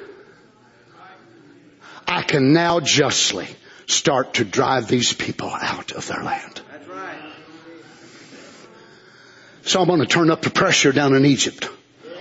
I can now justly start to drive these people out of their land. That's right. So I'm going to turn up the pressure down in Egypt.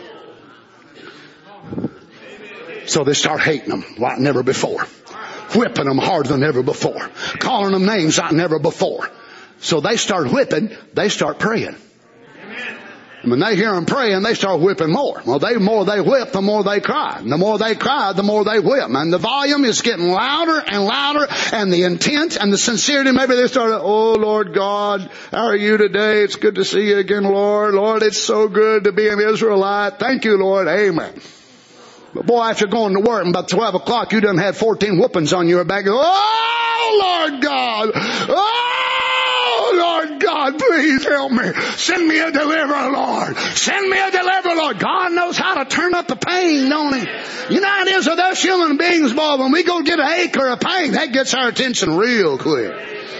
So they start hating them like never before. Whipping them harder than ever before. Calling them names like never before. So they start whipping, they start praying. When they hear them praying, they start whipping more. Well, the more they whip, the more they cry. And the more they cry, the more they whip. And the volume is getting louder and louder, and the intent and the sincerity, maybe they start, oh Lord God, how are you today? It's good to see you again, Lord. Lord, it's so good to be an Israelite. Thank you, Lord. Amen. But boy, after going to work, and about 12 o'clock, you done had 14 whoopings on your back. Oh Lord God! Oh Lord God, please help me. Send me a deliverer, Lord. Send me a deliverer, Lord. God knows how to turn up the pain, don't He? You know how it is with us human beings, boy. When we go get an ache or a pain, that gets our attention real quick.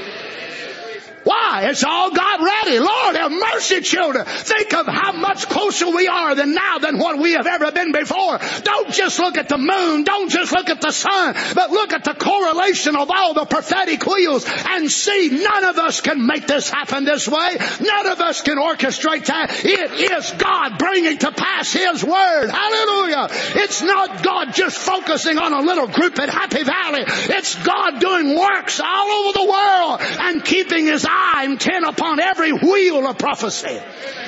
Why? It's all got ready. Lord, have mercy, children. Think of how much closer we are than what we have ever been before. Don't just look at the moon. Don't just look at the sun. But look at the correlation of all the prophetic wheels and see none of us can make this happen this way. None of us can orchestrate that. It is God bringing to pass His Word. Hallelujah. It's not God just focusing on a little group at Happy Valley. It's God doing works all over the world and keeping His eye intent upon every wheel of prophecy.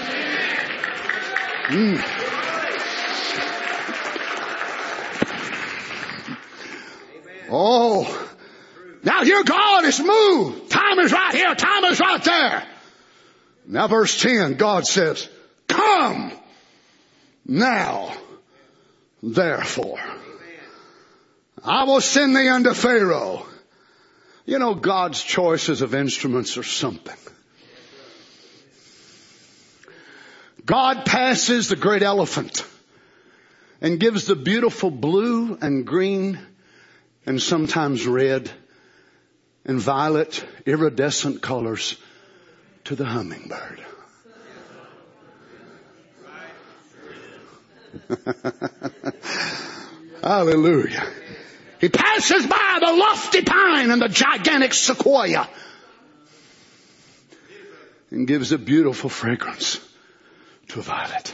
Oh, now your God is moved. Time is right here. Time is right there. Now verse 10, God says, come now, therefore, I will send thee unto Pharaoh. You know, God's choices of instruments are something. God passes the great elephant and gives the beautiful blue and green and sometimes red and violet iridescent colors to the hummingbird. Hallelujah. He passes by the lofty pine and the gigantic sequoia and gives a beautiful fragrance to a violet.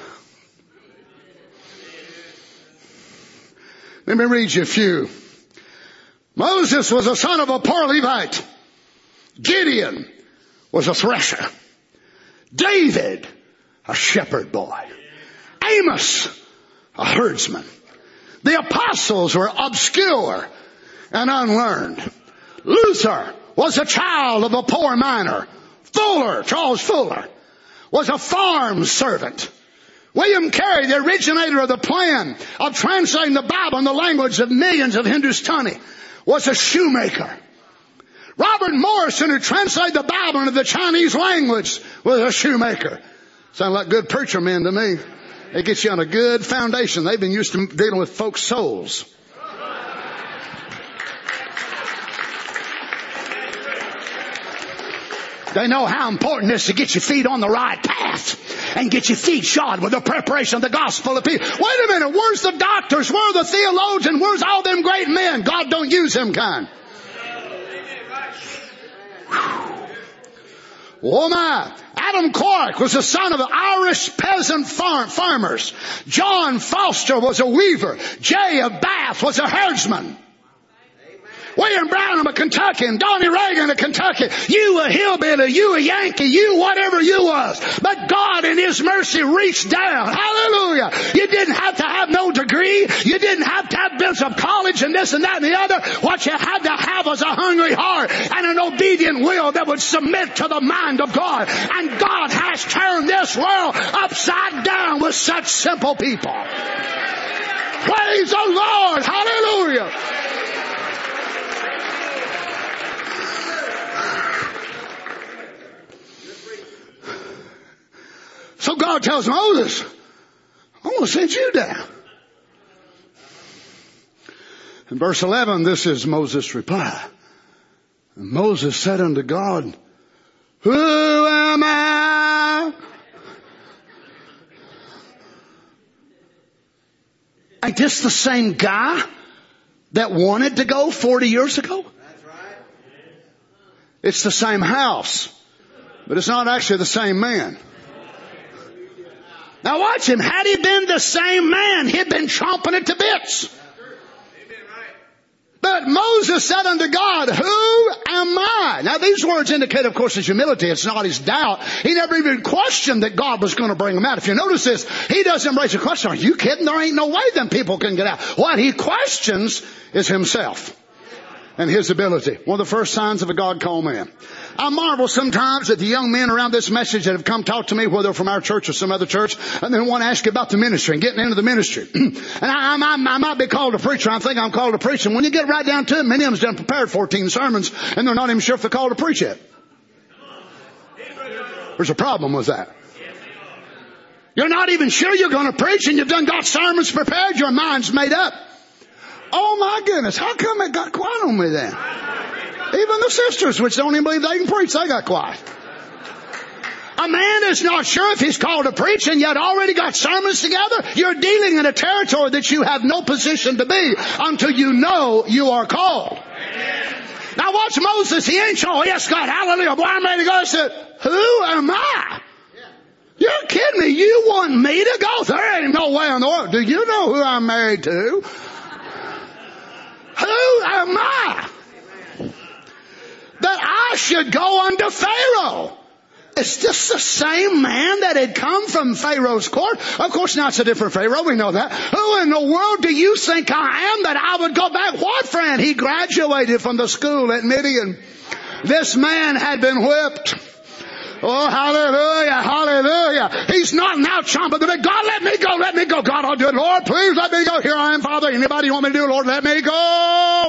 Let me read you a few. Moses was a son of a poor Levite. Gideon was a thresher. David, a shepherd boy. Amos, a herdsman. The apostles were obscure and unlearned. Luther was a child of a poor miner. Fuller, Charles Fuller, was a farm servant. William Carey, the originator of the plan of translating the Bible in the language of millions of Hindustani, was a shoemaker. Robert Morrison, who translated the Bible into the Chinese language, was a shoemaker. Sound like good preacher men to me. It gets you on a good foundation. They've been used to dealing with folks' souls. They know how important it is to get your feet on the right path and get your feet shod with the preparation of the gospel of peace. Wait a minute. Where's the doctors? Where are the theologians? Where's all them great men? God don't use them kind. Oh my. Adam Clark was the son of Irish peasant farmers. John Foster was a weaver. Jay of Bath was a herdsman. William Brown of Kentucky and Donnie Reagan of Kentucky. You a hillbilly, you a Yankee, you whatever you was. But God in His mercy reached down. Hallelujah. You didn't have to have no degree. You didn't have to have been some college and this and that and the other. What you had to have was a hungry heart and an obedient will that would submit to the mind of God. And God has turned this world upside down with such simple people. Praise the Lord. Hallelujah. So God tells Moses, I'm going to send you down. In verse 11, this is Moses' reply. And Moses said unto God, who am I? Ain't this the same guy that wanted to go 40 years ago? That's right. It's the same house, but it's not actually the same man. Now watch him. Had he been the same man, he'd been chomping it to bits. But Moses Moses said unto God, who am I? Now these words indicate, of course, his humility. It's not his doubt. He never even questioned that God was going to bring him out. If you notice this, he doesn't raise a question. Are you kidding? There ain't no way them people can get out. What he questions is himself and his ability. One of the first signs of a God-called man. I marvel sometimes at the young men around this message that have come talk to me, whether from our church or some other church, and then want to ask you about the ministry and getting into the ministry. And I might be called a preacher. I think I'm called to preach. And when you get right down to it, many of them's done prepared 14 sermons, and they're not even sure if they're called to preach yet. There's a problem with that. You're not even sure you're going to preach, and you've done got sermons prepared. Your mind's made up. Oh my goodness, how come it got quiet on me then? Even the sisters, which don't even believe they can preach, they got quiet. A man is not sure if he's called to preach and yet already got sermons together. You're dealing in a territory that you have no position to be until you know you are called. Now watch Moses. He ain't sure. Oh, yes, God, hallelujah. Boy, I'm ready to go. He said, who am I? You're kidding me. You want me to go? There ain't no way in the world. Do you know who I'm married to? Who am I that I should go unto Pharaoh? Is this the same man that had come from Pharaoh's court? Of course, now it's a different Pharaoh. We know that. Who in the world do you think I am that I would go back? What friend? He graduated from the school at Midian. This man had been whipped. Oh, hallelujah, hallelujah. He's not now chomping the bit. God, let me go, let me go. God, I'll do it. Lord, please let me go. Here I am, Father. Anybody want me to do it? Lord, let me go.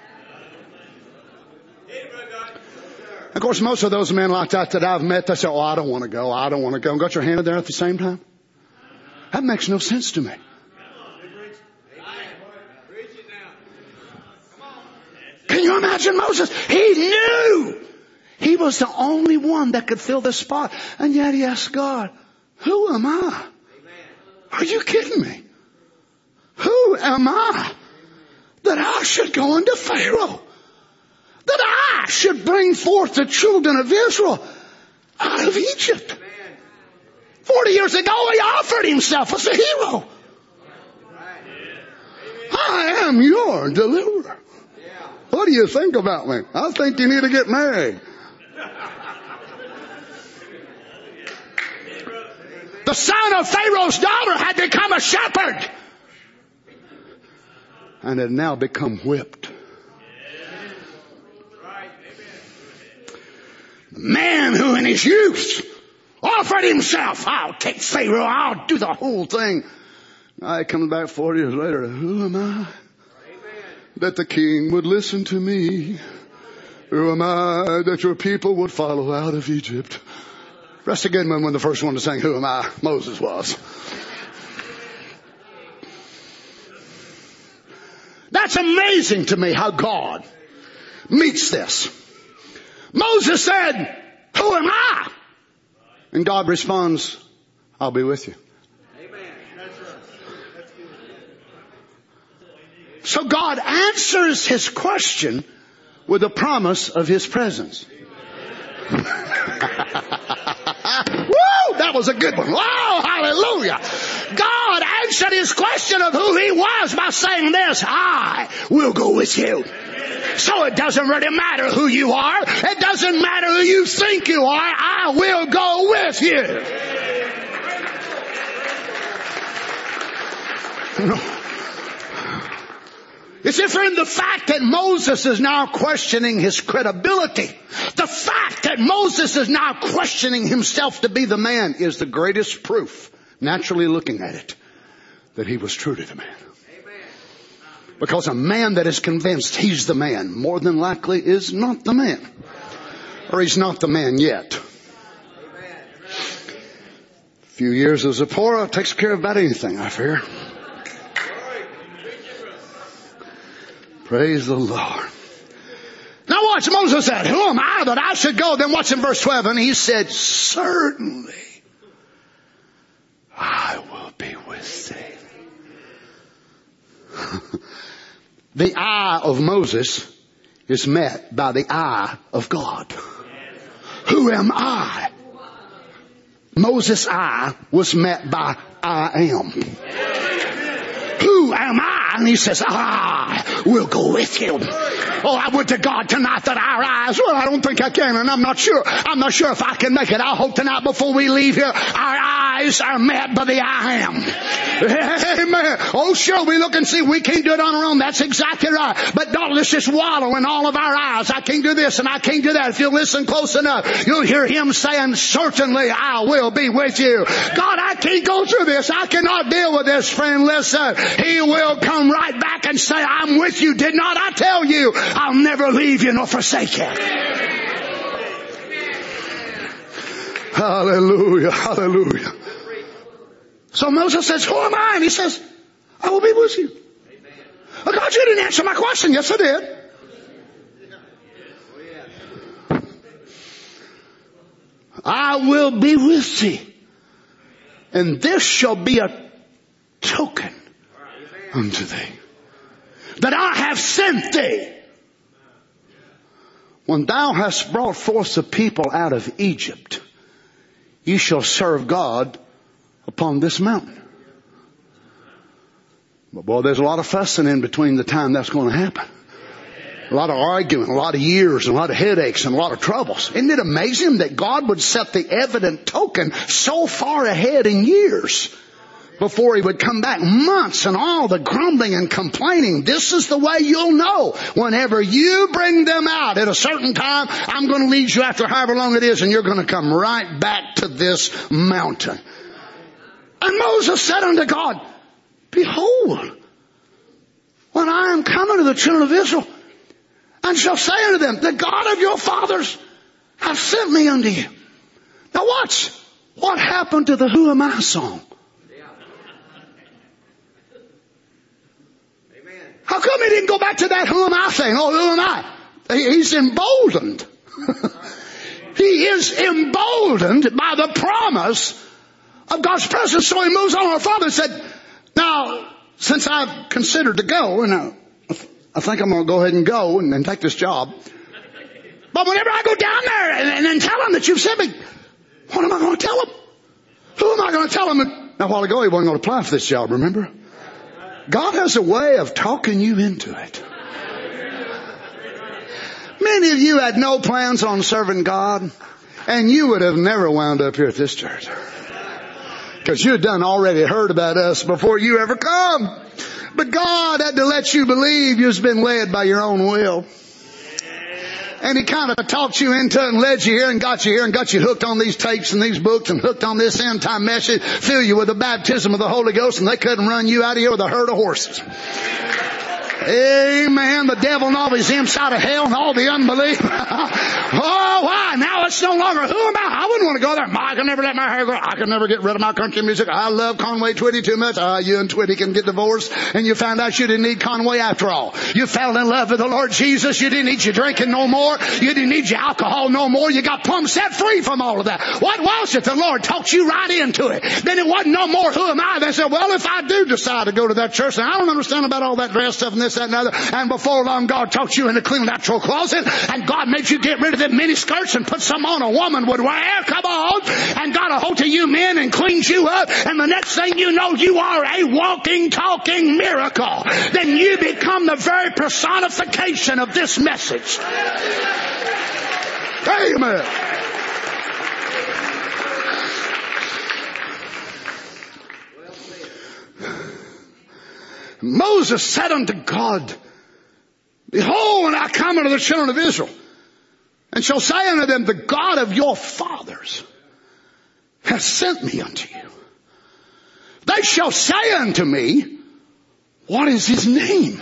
Of course, most of those men like that I've met, they say, oh, I don't want to go. I don't want to go. And got your hand in there at the same time? That makes no sense to me. Can you imagine Moses? He knew he was the only one that could fill this spot. And yet he asked God, who am I? Are you kidding me? Who am I that I should go into Pharaoh? That I should bring forth the children of Israel out of Egypt. 40 years ago he offered himself as a hero. I am your deliverer. What do you think about me? I think you need to get married. The son of Pharaoh's daughter had become a shepherd and had now become whipped. The man who in his youth offered himself, I'll take Pharaoh, I'll do the whole thing. Now he comes back 40 years later, who am I that the king would listen to me? Who am I that your people would follow out of Egypt? Rusty Goodman was the first one to sing, who am I? Moses was. That's amazing to me how God meets this. Moses said, who am I? And God responds, I'll be with you. So God answers his question with a promise of his presence. Woo! That was a good one. Wow! Hallelujah! God answered his question of who he was by saying this, I will go with you. So it doesn't really matter who you are. It doesn't matter who you think you are. I will go with you. You see, friend, the fact that Moses is now questioning his credibility, the fact that Moses is now questioning himself to be the man is the greatest proof, naturally looking at it, that he was true to the man. Because a man that is convinced he's the man, more than likely is not the man. Or he's not the man yet. A few years of Zipporah takes care of about anything, I fear. Praise the Lord. Now watch, Moses said, who am I that I should go? Then watch in verse 12. And he said, certainly I will be with thee. The eye of Moses is met by the eye of God. Who am I? Moses' eye was met by I am. Who am I And he says, I will go with you. Oh, I would to God tonight that our eyes, well, I don't think I can, and I'm not sure if I can make it. I hope tonight before we leave here, our eyes are met by the I am. Amen. Oh, sure, we look and see we can't do it on our own. That's exactly right. But don't let's just wallow in all of our eyes. I can't do this and I can't do that. If you listen close enough, you'll hear him saying, certainly I will be with you. God, I can't go through this. I cannot deal with this, friend. Listen, he will come right back and say, I'm with you. Did not I tell you, I'll never leave you nor forsake you. Hallelujah, hallelujah. So Moses says, who am I? And he says, I will be with you. Oh, God, you didn't answer my question. Yes, I did. I will be with thee. And this shall be a token unto thee, that I have sent thee. When thou hast brought forth the people out of Egypt, ye shall serve God upon this mountain. But boy, there's a lot of fussing in between the time that's going to happen. A lot of arguing, a lot of years, and a lot of headaches, and a lot of troubles. Isn't it amazing that God would set the evident token so far ahead in years before he would come back? Months and all the grumbling and complaining. This is the way you'll know. Whenever you bring them out at a certain time, I'm going to lead you after however long it is, and you're going to come right back to this mountain. And Moses said unto God, behold, when I am coming to the children of Israel, and shall say unto them, the God of your fathers hath sent me unto you. Now watch what happened to the Who Am I song. How come he didn't go back to that who am I thing? Oh, who am I? He's emboldened. He is emboldened by the promise of God's presence. So he moves on. Our father said, now, since I've considered to go, and I think I'm going to go ahead and go and take this job. But whenever I go down there and then tell him that you've sent me, what am I going to tell him? Who am I going to tell him? Now, a while ago, he wasn't going to apply for this job, remember? God has a way of talking you into it. Many of you had no plans on serving God, and you would have never wound up here at this church. Because you had already heard about us before you ever come. But God had to let you believe you've been led by your own will. And he kind of talked you into it and led you here and got you hooked on these tapes and these books and hooked on this end time message, fill you with the baptism of the Holy Ghost, and they couldn't run you out of here with a herd of horses. Amen. The devil and all his imps out of hell and all the unbelief. Oh, why? Now it's no longer who am I? I wouldn't want to go there. I can never let my hair grow. I can never get rid of my country music. I love Conway Twitty too much. You and Twitty can get divorced, and you found out you didn't need Conway after all. You fell in love with the Lord Jesus. You didn't need your drinking no more. You didn't need your alcohol no more. You got plumb set free from all of that. What was it? The Lord talked you right into it. Then it wasn't no more who am I. They said, well, if I do decide to go to that church, and I don't understand about all that dress stuff and this, that, and other, and before long God talked you into cleaning out your closet, and God made you get rid of them mini skirts and put some on a woman would wear. Come on. And got a hold of you men and cleans you up, and the next thing you know, you are a walking, talking miracle. Then you become the very personification of this message. Amen. Moses said unto God, behold, when I come unto the children of Israel, and shall say unto them, the God of your fathers hath sent me unto you. They shall say unto me, what is his name?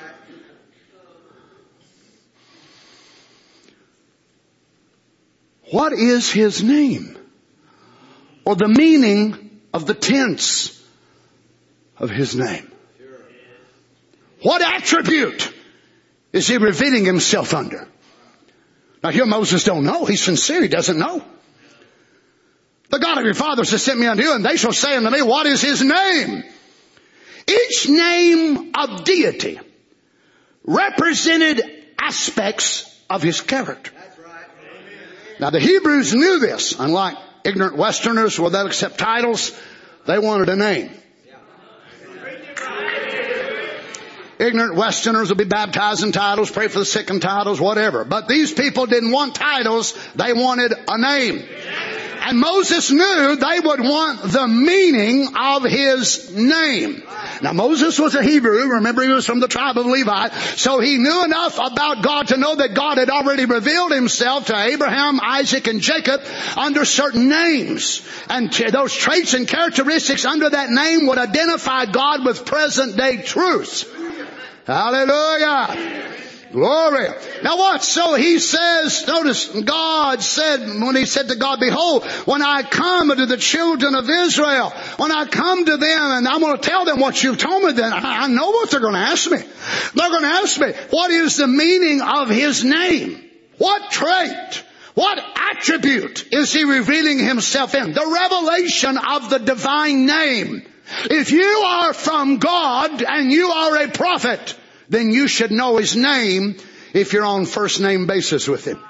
What is his name? Or the meaning of the tense of his name? What attribute is he revealing himself under? Now here Moses don't know. He's sincere. He doesn't know. The God of your fathers has sent me unto you, and they shall say unto me, what is his name? Each name of deity represented aspects of his character. Now the Hebrews knew this. Unlike ignorant Westerners who they'll accept titles, they wanted a name. Ignorant Westerners will be baptized in titles, pray for the sick in titles, whatever. But these people didn't want titles. They wanted a name. And Moses knew they would want the meaning of his name. Now Moses was a Hebrew. Remember, he was from the tribe of Levi. So he knew enough about God to know that God had already revealed himself to Abraham, Isaac, and Jacob under certain names. And those traits and characteristics under that name would identify God with present day truth. Hallelujah. Glory. Now what? So he says, notice, God said, when he said to God, behold, when I come to the children of Israel, when I come to them and I'm going to tell them what you've told me, then I know what they're going to ask me. They're going to ask me, what is the meaning of his name? What trait? What attribute is he revealing himself in? The revelation of the divine name. If you are from God and you are a prophet, then you should know his name if you're on first name basis with him.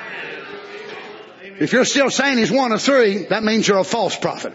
If you're still saying he's one of three, that means you're a false prophet.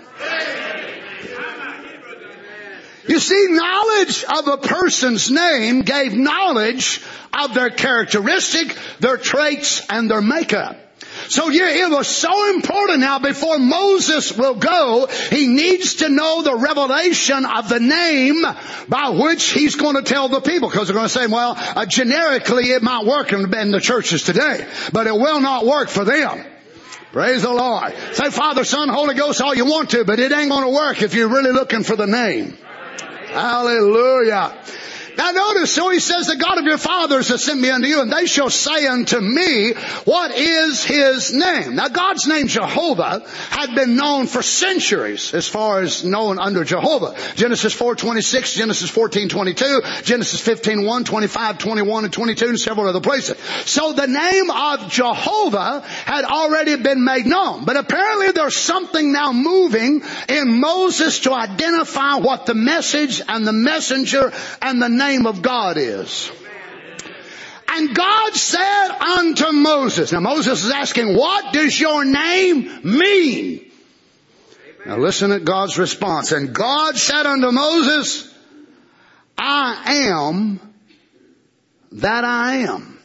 You see, knowledge of a person's name gave knowledge of their characteristic, their traits, and their makeup. So it was so important now before Moses will go, he needs to know the revelation of the name by which he's going to tell the people. Because they're going to say, well, generically it might work in the churches today, but it will not work for them. Praise the Lord. Say Father, Son, Holy Ghost all you want to, but it ain't going to work if you're really looking for the name. Hallelujah. Now notice, so he says, the God of your fathers has sent me unto you, and they shall say unto me, what is his name? Now God's name Jehovah had been known for centuries as far as known under Jehovah. Genesis 4:26, Genesis 14:22, Genesis 15:1, 25, 21, and 22, and several other places. So the name of Jehovah had already been made known. But apparently there's something now moving in Moses to identify what the message and the messenger and the name of God is. And God said unto Moses, now Moses is asking, what does your name mean? Now listen to God's response. And God said unto Moses, I am that I am.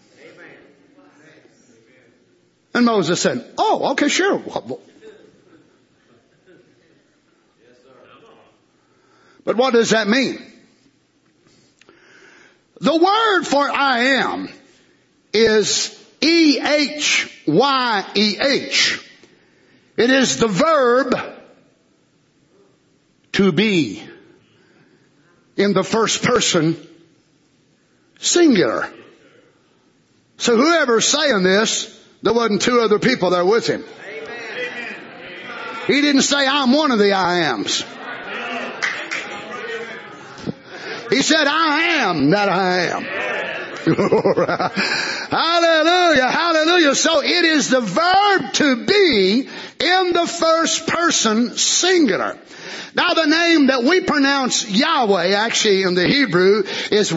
And Moses said, oh, okay, sure. But what does that mean? The word for I am is E-H-Y-E-H. It is the verb to be in the first person singular. So whoever's saying this, there wasn't two other people there with him. He didn't say, I'm one of the I ams. He said, I am that I am. Hallelujah, hallelujah. So it is the verb to be in the first person singular. Now the name that we pronounce Yahweh, actually in the Hebrew, is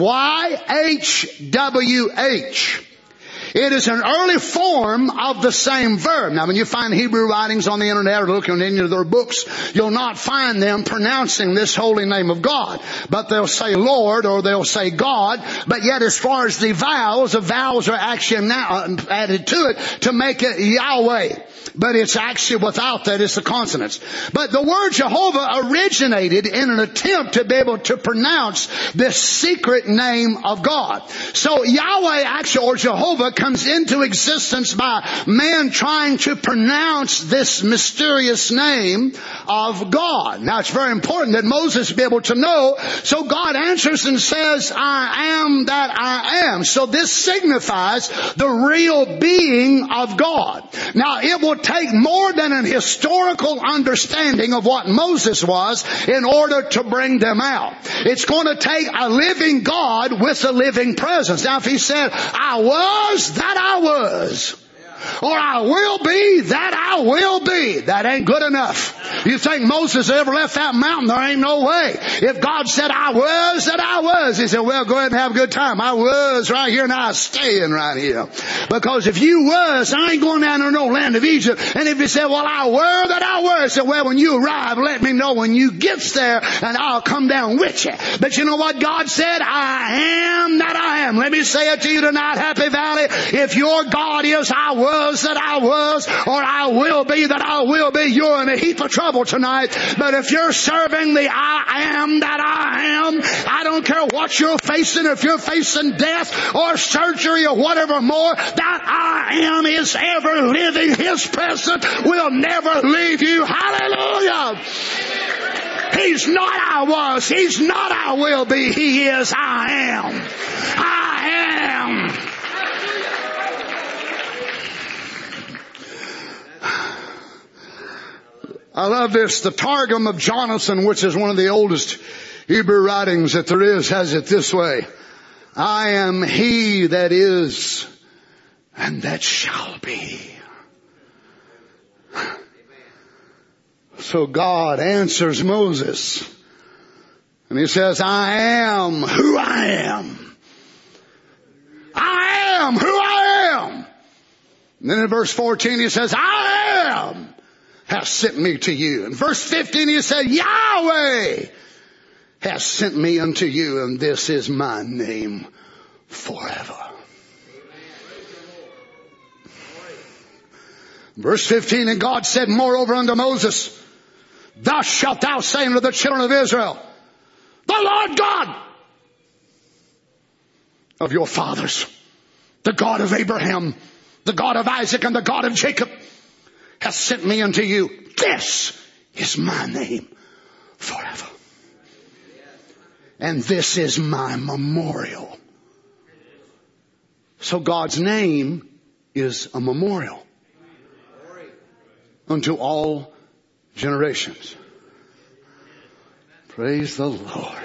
Y-H-W-H. It is an early form of the same verb. Now when you find Hebrew writings on the internet or looking in any of their books, you'll not find them pronouncing this holy name of God. But they'll say Lord or they'll say God. But yet as far as the vowels are actually now added to it to make it Yahweh. But it's actually without that, it's the consonants. But the word Jehovah originated in an attempt to be able to pronounce this secret name of God. So Yahweh actually, or Jehovah, comes into existence by man trying to pronounce this mysterious name of God. Now it's very important that Moses be able to know. So God answers and says, I am that I am. So this signifies the real being of God. Now it will take more than an historical understanding of what Moses was in order to bring them out. It's going to take a living God with a living presence. Now if he said, I was that I was, or I will be that I will be. That ain't good enough. You think Moses ever left that mountain? There ain't no way. If God said I was that I was, he said, well, go ahead and have a good time. I was right here and I'm staying right here. Because if you was, I ain't going down to no land of Egypt. And if he said, well, I were that I were, he said, well, when you arrive, let me know when you get there and I'll come down with you. But you know what God said? I am that I am. Let me say it to you tonight, Happy Valley. If your God is I was that I was, or I will be that I will be, you're in a heap of trouble tonight. But if you're serving the I am that I am, I don't care what you're facing, if you're facing death or surgery or whatever more, that I am is ever living. His presence will never leave you. Hallelujah! He's not I was. He's not I will be. He is I am. I am. I love this. The Targum of Jonathan, which is one of the oldest Hebrew writings that there is, has it this way. I am he that is and that shall be. So God answers Moses. And he says, I am who I am. I am who I am. And then in verse 14 he says, I am has sent me to you. In verse 15 he said, Yahweh has sent me unto you, and this is my name forever. Verse 15, and God said moreover unto Moses, thus shalt thou say unto the children of Israel, the Lord God of your fathers, the God of Abraham, the God of Isaac, and the God of Jacob, has sent me unto you. This is my name forever. And this is my memorial. So God's name is a memorial unto all generations. Praise the Lord.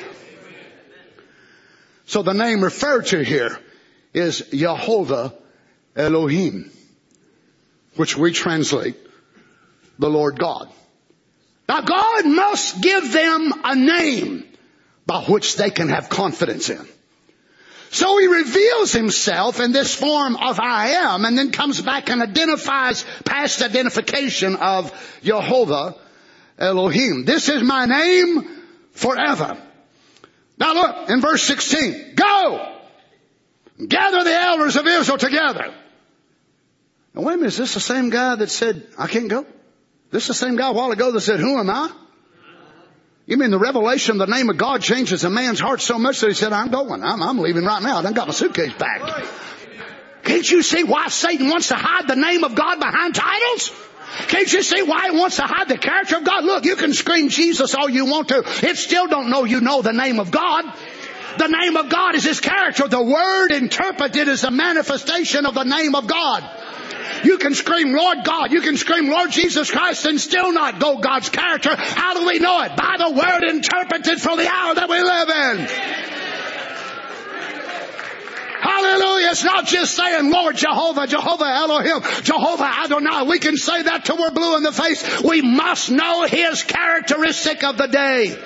So the name referred to here is Jehovah Elohim, which we translate the Lord God. Now God must give them a name by which they can have confidence in. So he reveals himself in this form of I am, and then comes back and identifies past identification of Jehovah Elohim. This is my name forever. Now look, in verse 16, go, gather the elders of Israel together. Now wait a minute, is this the same guy that said, I can't go? This is the same guy a while ago that said, who am I? You mean the revelation of the name of God changes a man's heart so much that he said, I'm going. I'm leaving right now. I done got my suitcase packed. Can't you see why Satan wants to hide the name of God behind titles? Can't you see why he wants to hide the character of God? Look, you can scream Jesus all you want to. It still don't know you know the name of God. The name of God is his character. The word interpreted is a manifestation of the name of God. You can scream Lord God, you can scream Lord Jesus Christ and still not go God's character. How do we know it? By the word interpreted for the hour that we live in. Hallelujah. It's not just saying Lord Jehovah, Jehovah Elohim, Jehovah Adonai. We can say that till we're blue in the face. We must know his characteristic of the day.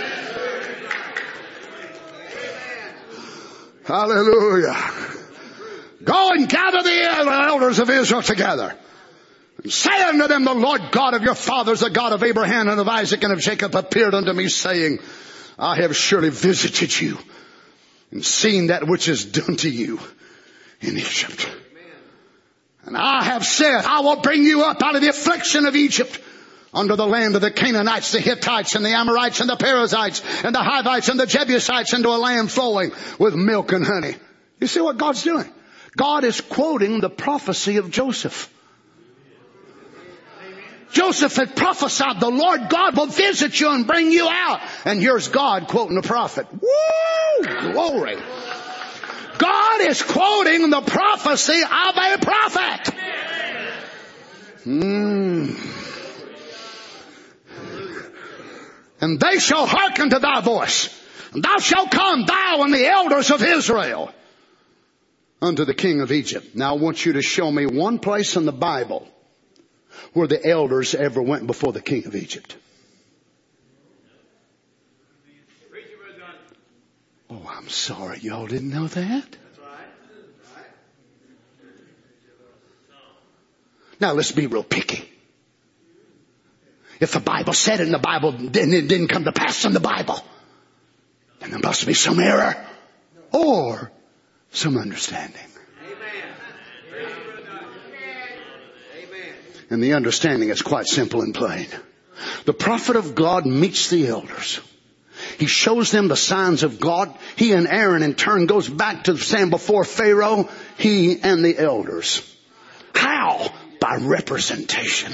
Hallelujah. Go and gather the elders of Israel together. And say unto them, the Lord God of your fathers, the God of Abraham and of Isaac and of Jacob, appeared unto me, saying, I have surely visited you and seen that which is done to you in Egypt. And I have said, I will bring you up out of the affliction of Egypt, under the land of the Canaanites, the Hittites, and the Amorites, and the Perizzites, and the Hivites, and the Jebusites, into a land flowing with milk and honey. You see what God's doing? God is quoting the prophecy of Joseph. Joseph had prophesied, the Lord God will visit you and bring you out. And here's God quoting the prophet. Woo! Glory. God is quoting the prophecy of a prophet. And they shall hearken to thy voice. And thou shalt come, thou and the elders of Israel. unto the king of Egypt. Now I want you to show me one place in the Bible where the elders ever went before the king of Egypt. Oh, I'm sorry, y'all didn't know that? Now let's be real picky. If the Bible said it in the Bible, then it didn't come to pass in the Bible, then there must be some error or some understanding. And the understanding is quite simple and plain. The prophet of God meets the elders. He shows them the signs of God. He and Aaron in turn goes back to stand before Pharaoh, he and the elders. How? By representation.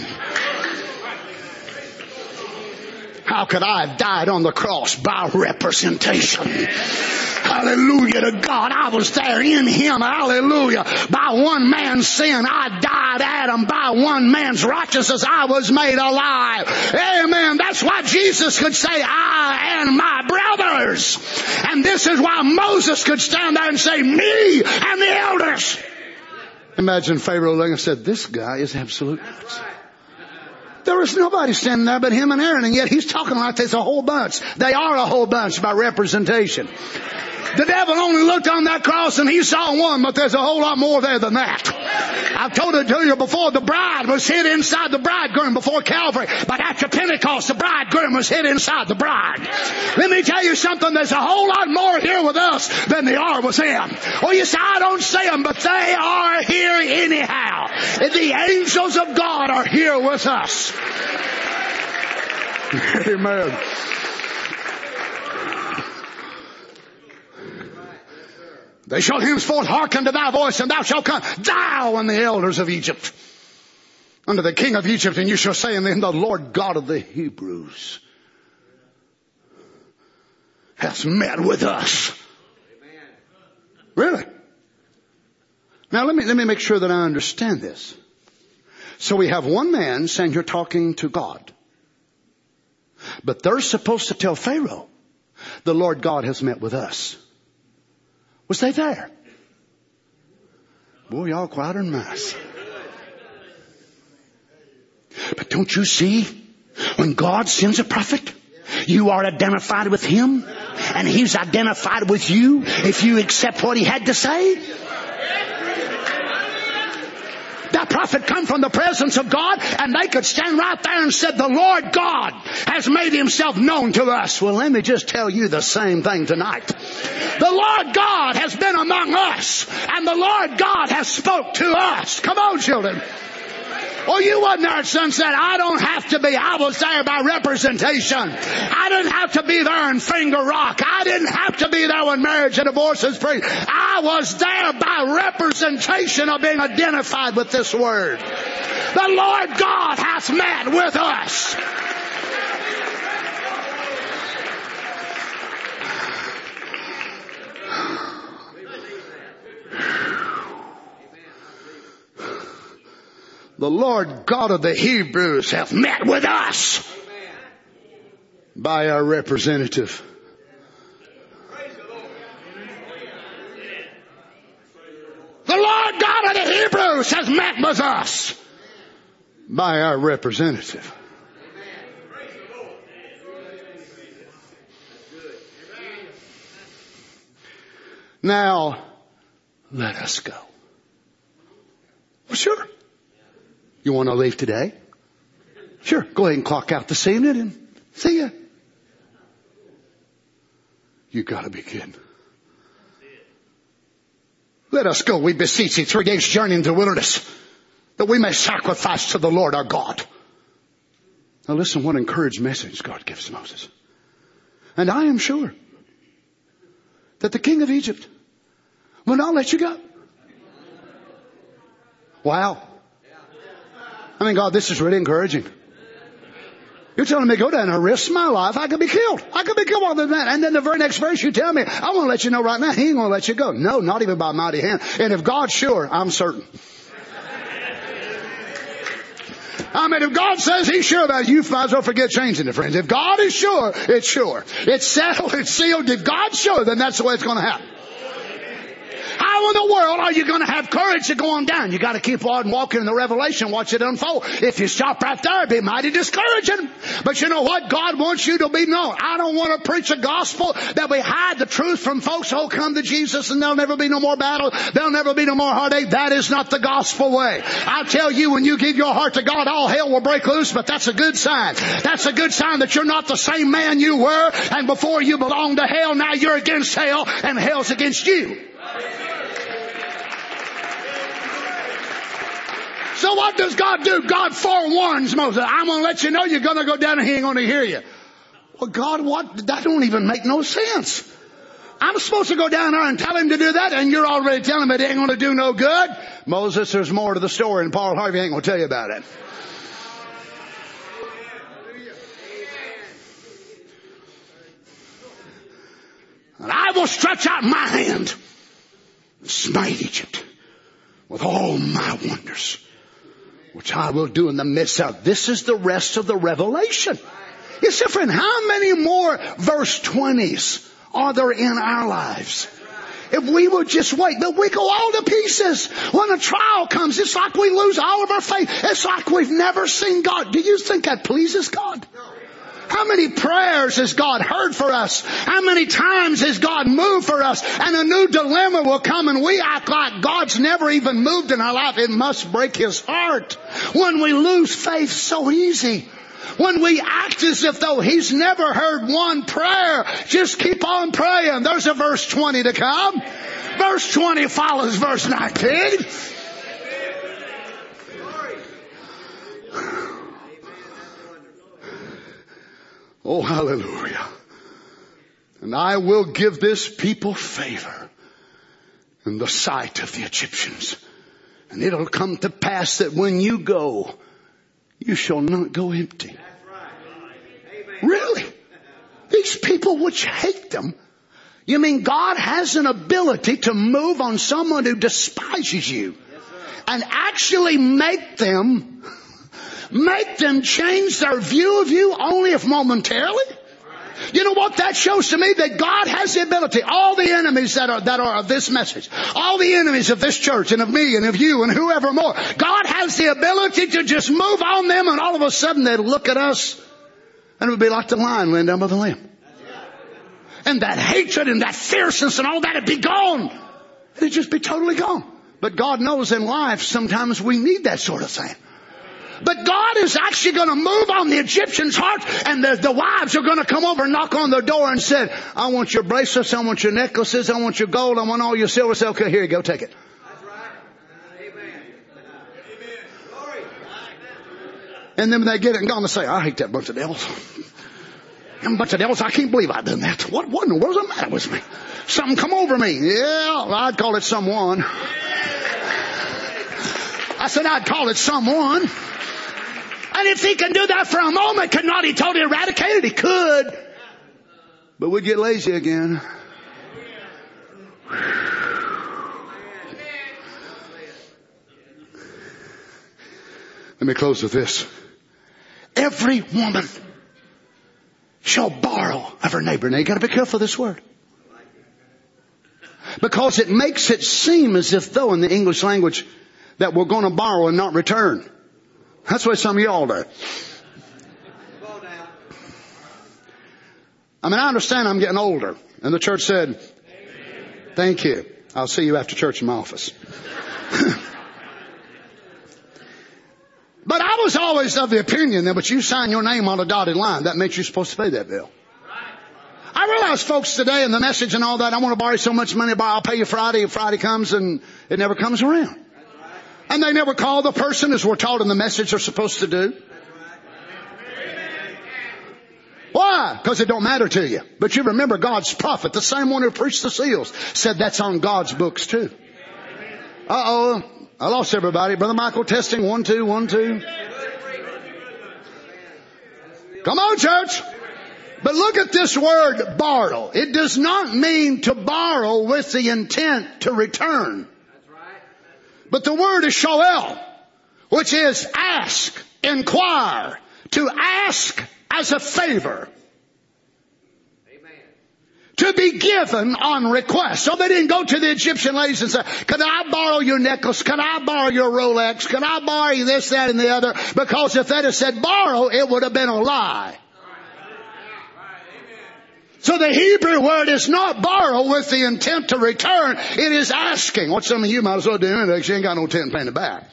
How could I have died on the cross? By representation. Hallelujah to God. I was there in Him. Hallelujah. By one man's sin, I died, Adam. By one man's righteousness, I was made alive. Amen. That's why Jesus could say, I and my brothers. And this is why Moses could stand there and say, me and the elders. Imagine Pharaoh looking and said, this guy is absolute nuts. There was nobody standing there but him and Aaron, and yet he's talking like there's a whole bunch. They are a whole bunch by representation. The devil only looked on that cross and he saw one, but there's a whole lot more there than that. I've told it to you before, the bride was hid inside the bridegroom before Calvary, but after Pentecost, the bridegroom was hid inside the bride. Let me tell you something, there's a whole lot more here with us than they are with them. Oh, you say, I don't see them, but they are here anyhow. The angels of God are here with us. Amen. They shall henceforth hearken to thy voice, and thou shalt come, thou and the elders of Egypt, unto the king of Egypt, and you shall say unto him, the Lord God of the Hebrews has met with us. Amen. Really? Now let me make sure that I understand this. So we have one man saying you're talking to God. But they're supposed to tell Pharaoh, the Lord God has met with us. Was they there? Boy, y'all quiet and nice. But don't you see? When God sends a prophet, you are identified with him, and he's identified with you if you accept what he had to say. That prophet come from the presence of God, and they could stand right there and said, the Lord God has made himself known to us. Well, let me just tell you the same thing tonight. The Lord God has been among us, and the Lord God has spoke to us. Come on, children. Oh, you wasn't there at sunset. I don't have to be. I was there by representation. I didn't have to be there in Finger Rock. I didn't have to be there when marriage and divorce is free. I was there by representation of being identified with this word. The Lord God hath met with us. The Lord God of the Hebrews hath met with us by our representative. The Lord God of the Hebrews has met with us by our representative. Now, let us go. Well, sure. You want to leave today? Sure. Go ahead and clock out this evening and see ya. You gotta be kidding. Let us go, we beseech thee, 3 days' journey into the wilderness, that we may sacrifice to the Lord our God. Now listen, what encouraged message God gives Moses. And I am sure that the king of Egypt will not let you go. Wow. I mean, God, this is really encouraging. You're telling me go down and risk my life. I could be killed. I could be killed more than that. And then the very next verse you tell me, I want to let you know right now, he ain't going to let you go. No, not even by mighty hand. And if God's sure, I'm certain. I mean, if God says he's sure about it, you might as well forget changing it, friends. If God is sure, it's sure. It's settled, it's sealed. If God's sure, then that's the way it's going to happen. I How in the world are you going to have courage to go on down? You got to keep on walking in the revelation, watch it unfold. If you stop right there, it'd be mighty discouraging. But you know what? God wants you to be known. I don't want to preach a gospel that we hide the truth from folks who'll come to Jesus and there'll never be no more battle. There'll never be no more heartache. That is not the gospel way. I tell you, when you give your heart to God, all hell will break loose, but that's a good sign. That's a good sign that you're not the same man you were, and before you belonged to hell, now you're against hell, and hell's against you. So what does God do? God forewarns Moses. I'm going to let you know you're going to go down and he ain't going to hear you. Well, God, what? That don't even make no sense. I'm supposed to go down there and tell him to do that, and you're already telling me it ain't going to do no good? Moses, there's more to the story, and Paul Harvey ain't going to tell you about it. And I will stretch out my hand and smite Egypt with all my wonders, which I will do in the midst of. This is the rest of the revelation. You see, friend, how many more verse 20s are there in our lives? If we would just wait, but we go all to pieces. When a trial comes, it's like we lose all of our faith. It's like we've never seen God. Do you think that pleases God? How many prayers has God heard for us? How many times has God moved for us? And a new dilemma will come and we act like God's never even moved in our life. It must break His heart when we lose faith so easy. When we act as if though He's never heard one prayer. Just keep on praying. There's a verse 20 to come. Verse 20 follows verse 19. Oh, hallelujah. And I will give this people favor in the sight of the Egyptians. And it'll come to pass that when you go, you shall not go empty. Really? These people which hate them. You mean God has an ability to move on someone who despises you and actually make them change their view of you only if momentarily? You know what that shows to me? That God has the ability. All the enemies that are of this message, all the enemies of this church and of me and of you and whoever more, God has the ability to just move on them, and all of a sudden they'd look at us and it would be like the lion laying down by the lamb. And that hatred and that fierceness and all that would be gone. It'd just be totally gone. But God knows in life sometimes we need that sort of thing. But God is actually going to move on the Egyptians' heart, and the wives are going to come over and knock on their door and say, I want your bracelets, I want your necklaces, I want your gold, I want all your silver. Say, okay, here you go, take it. That's right. Amen. Amen. Glory. And then when they get it and gone, they say, I hate that bunch of devils. Them bunch of devils, I can't believe I've done that. What in the world's the matter with me? Something come over me. Yeah, I'd call it someone. I said I'd call it someone. And if he can do that for a moment, could not he totally eradicate it? He could. But we'd get lazy again. Let me close with this. Every woman shall borrow of her neighbor. Now you got to be careful of this word. Because it makes it seem as if though in the English language that we're going to borrow and not return. That's what some of y'all do. I mean, I understand I'm getting older. And the church said, thank you. I'll see you after church in my office. But I was always of the opinion that when you sign your name on a dotted line, that meant you're supposed to pay that bill. I realize folks today in the message and all that, I want to borrow so much money, I'll pay you Friday. If Friday comes and it never comes around. And they never call the person as we're taught in the message they're supposed to do. Why? Because it don't matter to you. But you remember God's prophet, the same one who preached the seals, said that's on God's books too. Uh-oh. I lost everybody. Brother Michael, testing. 1, 2, 1, 2. Come on, church. But look at this word, borrow. It does not mean to borrow with the intent to return. But the word is shoel, which is ask, inquire, to ask as a favor. Amen. to be given on request. So they didn't go to the Egyptian ladies and say, can I borrow your necklace? Can I borrow your Rolex? Can I borrow you this, that, and the other? Because if they'd have said borrow, it would have been a lie. So the Hebrew word is not borrow with the intent to return. It is asking. What some of you might as well do anyway, because you ain't got no intent paying it back.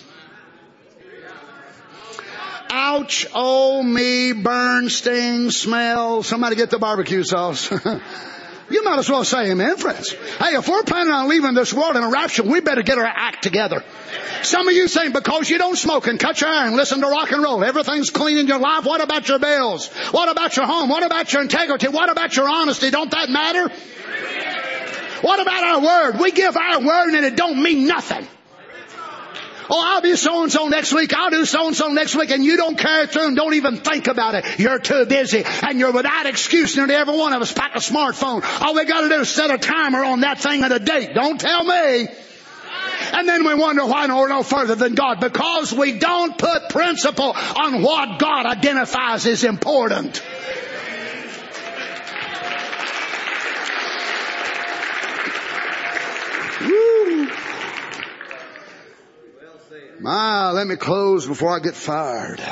Ouch, oh me, burn, sting, smell. Somebody get the barbecue sauce. You might as well say amen, friends. Hey, if we're planning on leaving this world in a rapture, we better get our act together. Some of you saying because you don't smoke and cut your hair and listen to rock and roll, everything's clean in your life. What about your bills? What about your home? What about your integrity? What about your honesty? Don't that matter? What about our word? We give our word and it don't mean nothing. Oh, I'll be so-and-so next week. I'll do so-and-so next week. And you don't carry through and don't even think about it. You're too busy. And you're without excuse. Nearly every one of us pack a smartphone. All we got to do is set a timer on that thing and a date. Don't tell me. And then we wonder why we're no further than God. Because we don't put principle on what God identifies as important. Woo. Let me close before I get fired.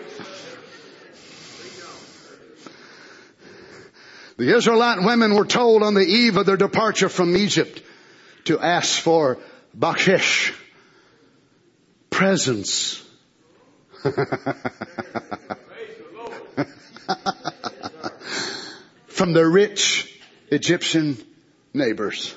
The Israelite women were told on the eve of their departure from Egypt to ask for bakshish, presents. From their rich Egyptian neighbors.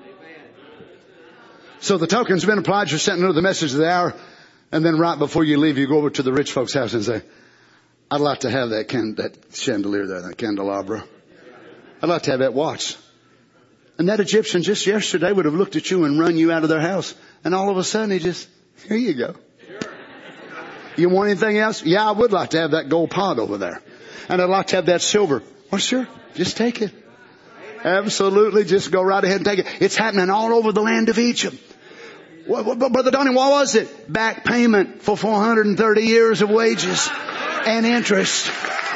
So the token's been applied. You're sent under the message of the hour. And then right before you leave, you go over to the rich folks' house and say, I'd like to have that chandelier there, that candelabra. I'd like to have that watch. And that Egyptian just yesterday would have looked at you and run you out of their house. And all of a sudden he just, here you go. You want anything else? Yeah, I would like to have that gold pot over there. And I'd like to have that silver. Well, sure. Just take it. Absolutely. Just go right ahead and take it. It's happening all over the land of Egypt. Well, Brother Donnie, what was it? Back payment for 430 years of wages and interest.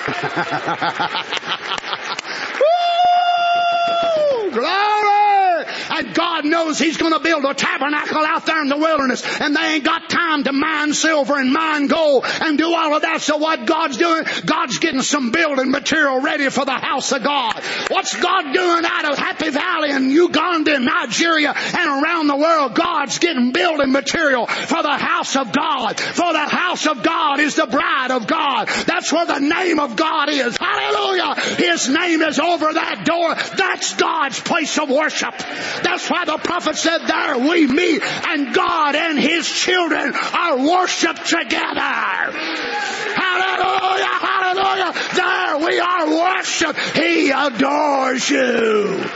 Woo! Glory! And God knows He's going to build a tabernacle out there in the wilderness. And they ain't got time to mine silver and mine gold and do all of that. So what God's doing? God's getting some building material ready for the house of God. What's God doing out of Happy Valley and Uganda and Nigeria and around the world? God's getting building material for the house of God. For the house of God is the bride of God. That's where the name of God is. Hallelujah! His name is over that door. That's God's place of worship. That's why the prophet said, there we meet and God and His children are worshiped together. Hallelujah, hallelujah. There we are worshiped. He adores you.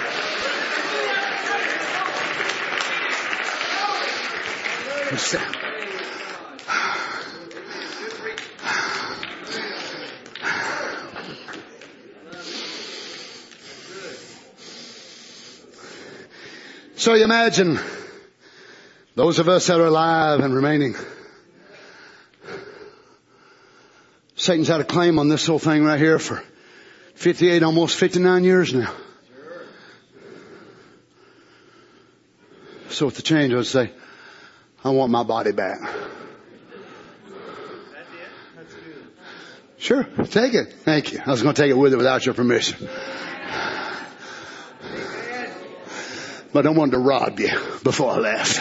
So you imagine those of us that are alive and remaining. Satan's had a claim on this whole thing right here for 58, almost 59 years now. So with the change, I would say, I want my body back. Sure, take it. Thank you. I was going to take it with it without your permission. But I wanted to rob you before I left.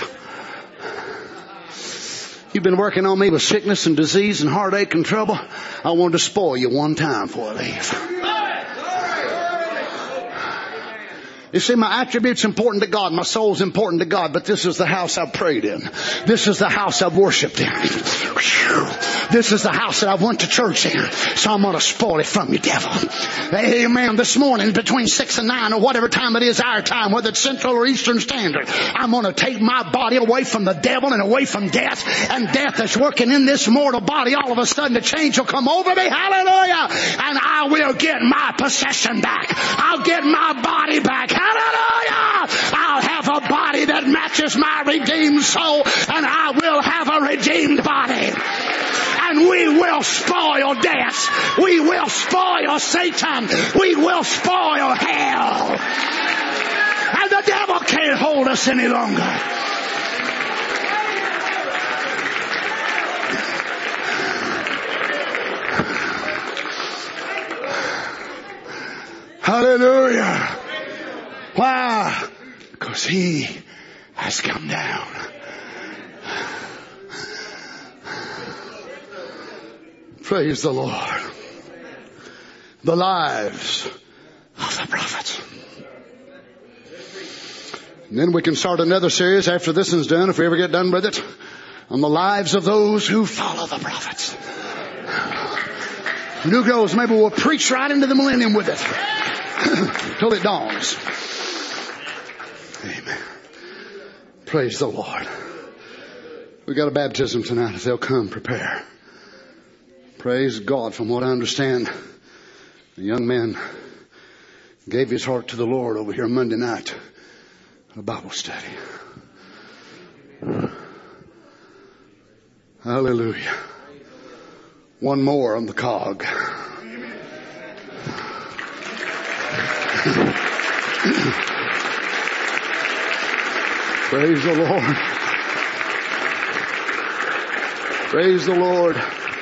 You've been working on me with sickness and disease and heartache and trouble. I wanted to spoil you one time before I leave. You see, my attributes important to God. My soul's important to God. But this is the house I've prayed in. This is the house I've worshiped in. This is the house that I went to church in. So I'm going to spoil it from you, devil. Amen. This morning between 6 and 9 or whatever time it is our time, whether it's Central or Eastern Standard, I'm going to take my body away from the devil and away from death. And death that's working in this mortal body, all of a sudden the change will come over me. Hallelujah. And I will get my possession back. I'll get my body back. Hallelujah. I'll have a body that matches my redeemed soul. And I will have a redeemed body. And and we will spoil death. We will spoil Satan. We will spoil hell. And the devil can't hold us any longer. Hallelujah. Why? Because He has come down. Praise the Lord. The lives of the prophets. And then we can start another series after this one's done, if we ever get done with it, on the lives of those who follow the prophets. And who knows, maybe we'll preach right into the millennium with it. Till it dawns. Amen. Praise the Lord. We got a baptism tonight. If they'll come, prepare. Praise God. From what I understand, the young man gave his heart to the Lord over here Monday night in a Bible study. Hallelujah. One more on the cog. Praise the Lord. Praise the Lord.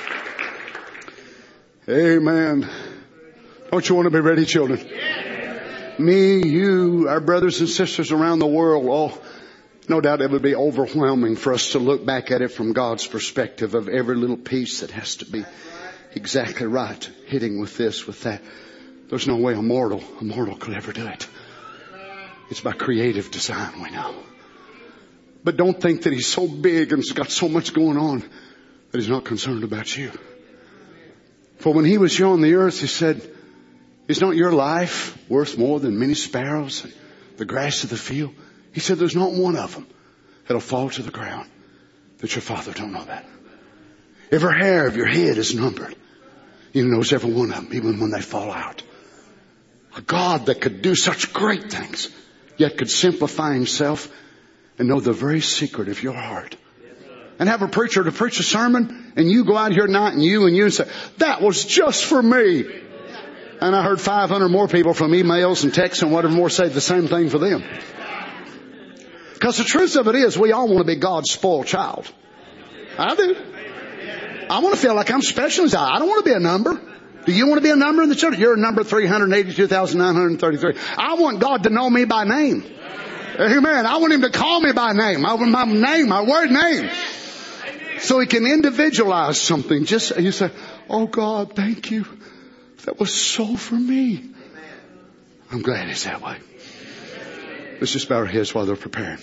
Amen. Don't you want to be ready, children? Me, you, our brothers and sisters around the world, oh, no doubt it would be overwhelming for us to look back at it from God's perspective of every little piece that has to be exactly right, hitting with this, with that. There's no way a mortal could ever do it. It's by creative design, we know. But don't think that He's so big and has got so much going on that He's not concerned about you. For when He was here on the earth, He said, is not your life worth more than many sparrows, the grass of the field? He said, there's not one of them that'll fall to the ground that your Father don't know about. Every hair of your head is numbered. He knows every one of them, even when they fall out. A God that could do such great things, yet could simplify Himself and know the very secret of your heart. And have a preacher to preach a sermon, and you go out here tonight and you say, that was just for me. And I heard 500 more people from emails and texts and whatever more say the same thing for them. Because the truth of it is, we all want to be God's spoiled child. I do. I want to feel like I'm special. I don't want to be a number. Do you want to be a number in the church? You're number 382,933. I want God to know me by name. Amen. I want Him to call me by name. I want my name, my word name. So He can individualize something. Just, you say, oh God, thank you. That was so for me. I'm glad it's that way. Let's just bow our heads while they're preparing.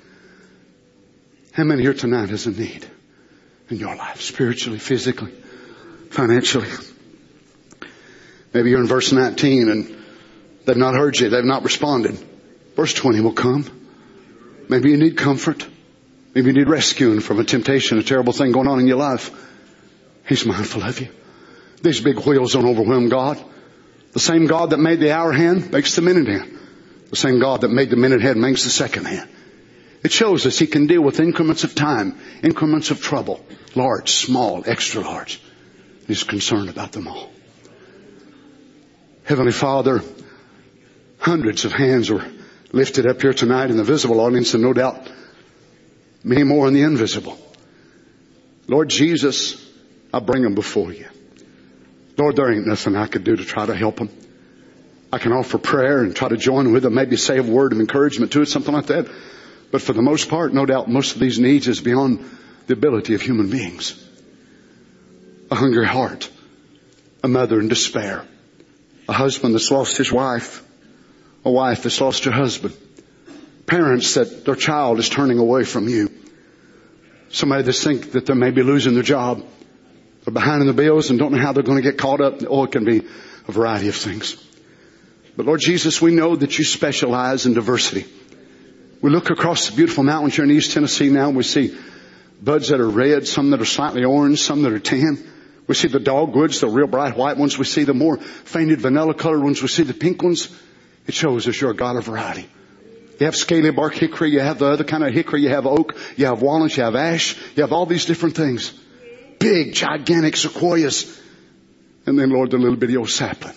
How many here tonight has a need in your life? Spiritually, physically, financially. Maybe you're in verse 19 and they've not heard you. They've not responded. Verse 20 will come. Maybe you need comfort. Maybe you need rescuing from a temptation, a terrible thing going on in your life. He's mindful of you. These big wheels don't overwhelm God. The same God that made the hour hand makes the minute hand. The same God that made the minute hand makes the second hand. It shows us He can deal with increments of time, increments of trouble, large, small, extra large. He's concerned about them all. Heavenly Father, hundreds of hands were lifted up here tonight in the visible audience, and no doubt many more in the invisible. Lord Jesus, I bring them before you. Lord, there ain't nothing I could do to try to help them. I can offer prayer and try to join with them, maybe say a word of encouragement to it, something like that. But for the most part, no doubt most of these needs is beyond the ability of human beings. A hungry heart, a mother in despair, a husband that's lost his wife, a wife that's lost her husband, parents that their child is turning away from you, somebody that think that they may be losing their job, they're behind in the bills and don't know how they're going to get caught up. Oh, it can be a variety of things. But Lord Jesus, we know that you specialize in diversity. We look across the beautiful mountains here in East Tennessee now, and we see buds that are red, some that are slightly orange, some that are tan. We see the dogwoods, the real bright white ones. We see the more fainted vanilla colored ones. We see the pink ones. It shows us you're a God of variety. You have scaly bark hickory. You have the other kind of hickory. You have oak. You have walnut. You have ash. You have all these different things. big, gigantic sequoias. And then, Lord, the little bitty old sapling.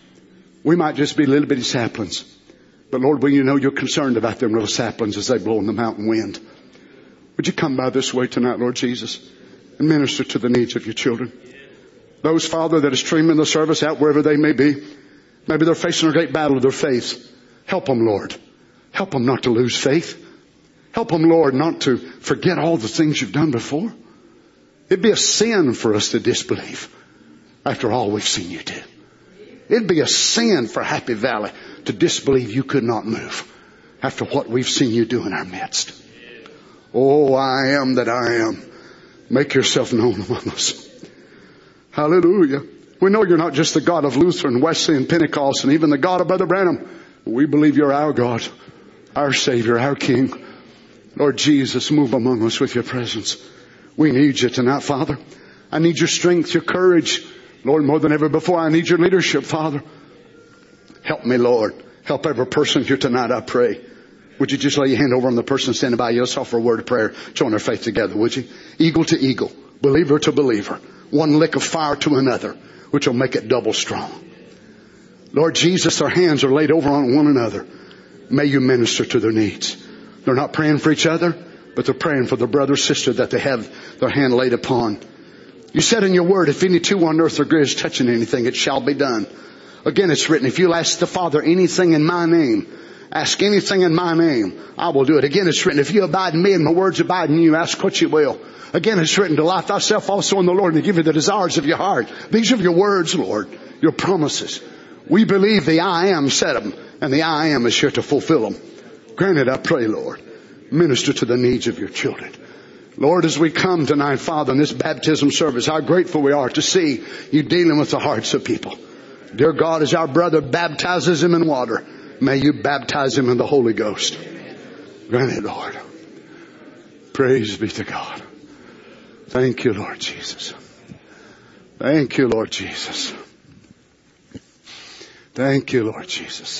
We might just be little bitty saplings. But Lord, you know you're concerned about them little saplings as they blow in the mountain wind. Would you come by this way tonight, Lord Jesus, and minister to the needs of your children? Those, Father, that are streaming the service out wherever they may be, maybe they're facing a great battle of their faith. Help them, Lord. Help them not to lose faith. Help them, Lord, not to forget all the things you've done before. It'd be a sin for us to disbelieve after all we've seen you do. It'd be a sin for Happy Valley to disbelieve you could not move after what we've seen you do in our midst. Oh, I am that I am. Make yourself known among us. Hallelujah. We know you're not just the God of Luther and Wesley and Pentecost and even the God of Brother Branham. We believe you're our God, our Savior, our King. Lord Jesus, move among us with your presence. We need you tonight, Father. I need your strength, your courage. Lord, more than ever before, I need your leadership, Father. Help me, Lord. Help every person here tonight, I pray. Would you just lay your hand over on the person standing by you? Let's offer a word of prayer, join our faith together, would you? Eagle to eagle, believer to believer, one lick of fire to another, which will make it double strong. Lord Jesus, their hands are laid over on one another. May you minister to their needs. They're not praying for each other, but they're praying for the brother or sister that they have their hand laid upon. You said in your word, if any two on earth agree is touching anything, it shall be done. Again, it's written, if you'll ask the Father anything in my name, ask anything in my name, I will do it. Again, it's written, if you abide in me and my words abide in you, ask what you will. Again, it's written, delight thyself also in the Lord and give you the desires of your heart. These are your words, Lord, your promises. We believe the I am said them, and the I am is here to fulfill them. Granted, I pray, Lord, minister to the needs of your children. Lord, as we come tonight, Father, in this baptism service, how grateful we are to see you dealing with the hearts of people. Dear God, as our brother baptizes him in water, may you baptize him in the Holy Ghost. Grant it, Lord. Praise be to God. Thank you, Lord Jesus. Thank you, Lord Jesus. Thank you, Lord Jesus.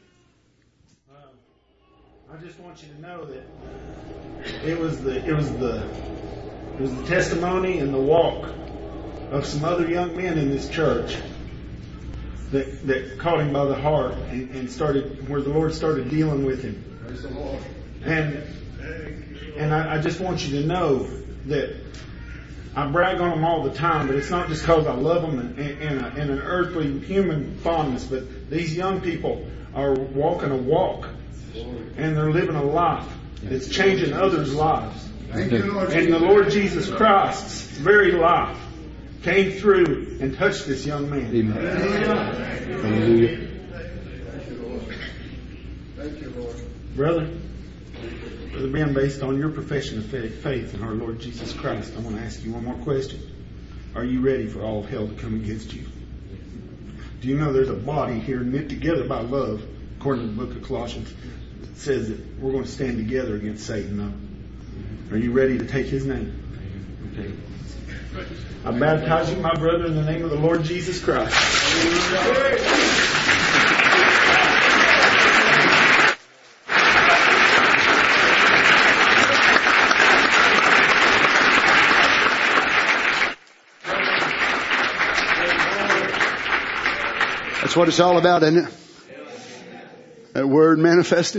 I just want you to know that it was the testimony and the walk of some other young men in this church that caught him by the heart and started where the Lord started dealing with him. Praise the Lord. And I just want you to know that I brag on them all the time, but it's not just because I love them in an earthly human fondness, but these young people are walking a walk and they're living a life that's changing others' lives. Thank you, Lord. And the Lord Jesus Christ's very life came through and touched this young man. Amen. Hallelujah. Thank you, Lord. Brother Ben, based on your profession of faith in our Lord Jesus Christ, I want to ask you one more question. Are you ready for all hell to come against you? Do you know there's a body here knit together by love, according to the book of Colossians, that says that we're going to stand together against Satan? No? Are you ready to take his name? Okay. I baptize you, my brother, in the name of the Lord Jesus Christ. That's what it's all about, isn't it? That word manifested.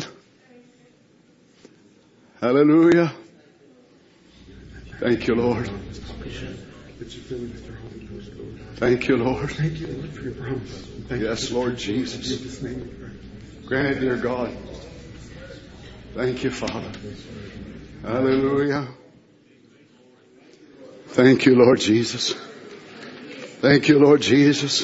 Hallelujah. Thank you, Lord. Thank you, Lord. Thank you, Lord, for your promise. Yes, Lord Jesus. Grant it, dear God. Thank you, Father. Hallelujah. Thank you, Lord Jesus. Thank you, Lord Jesus.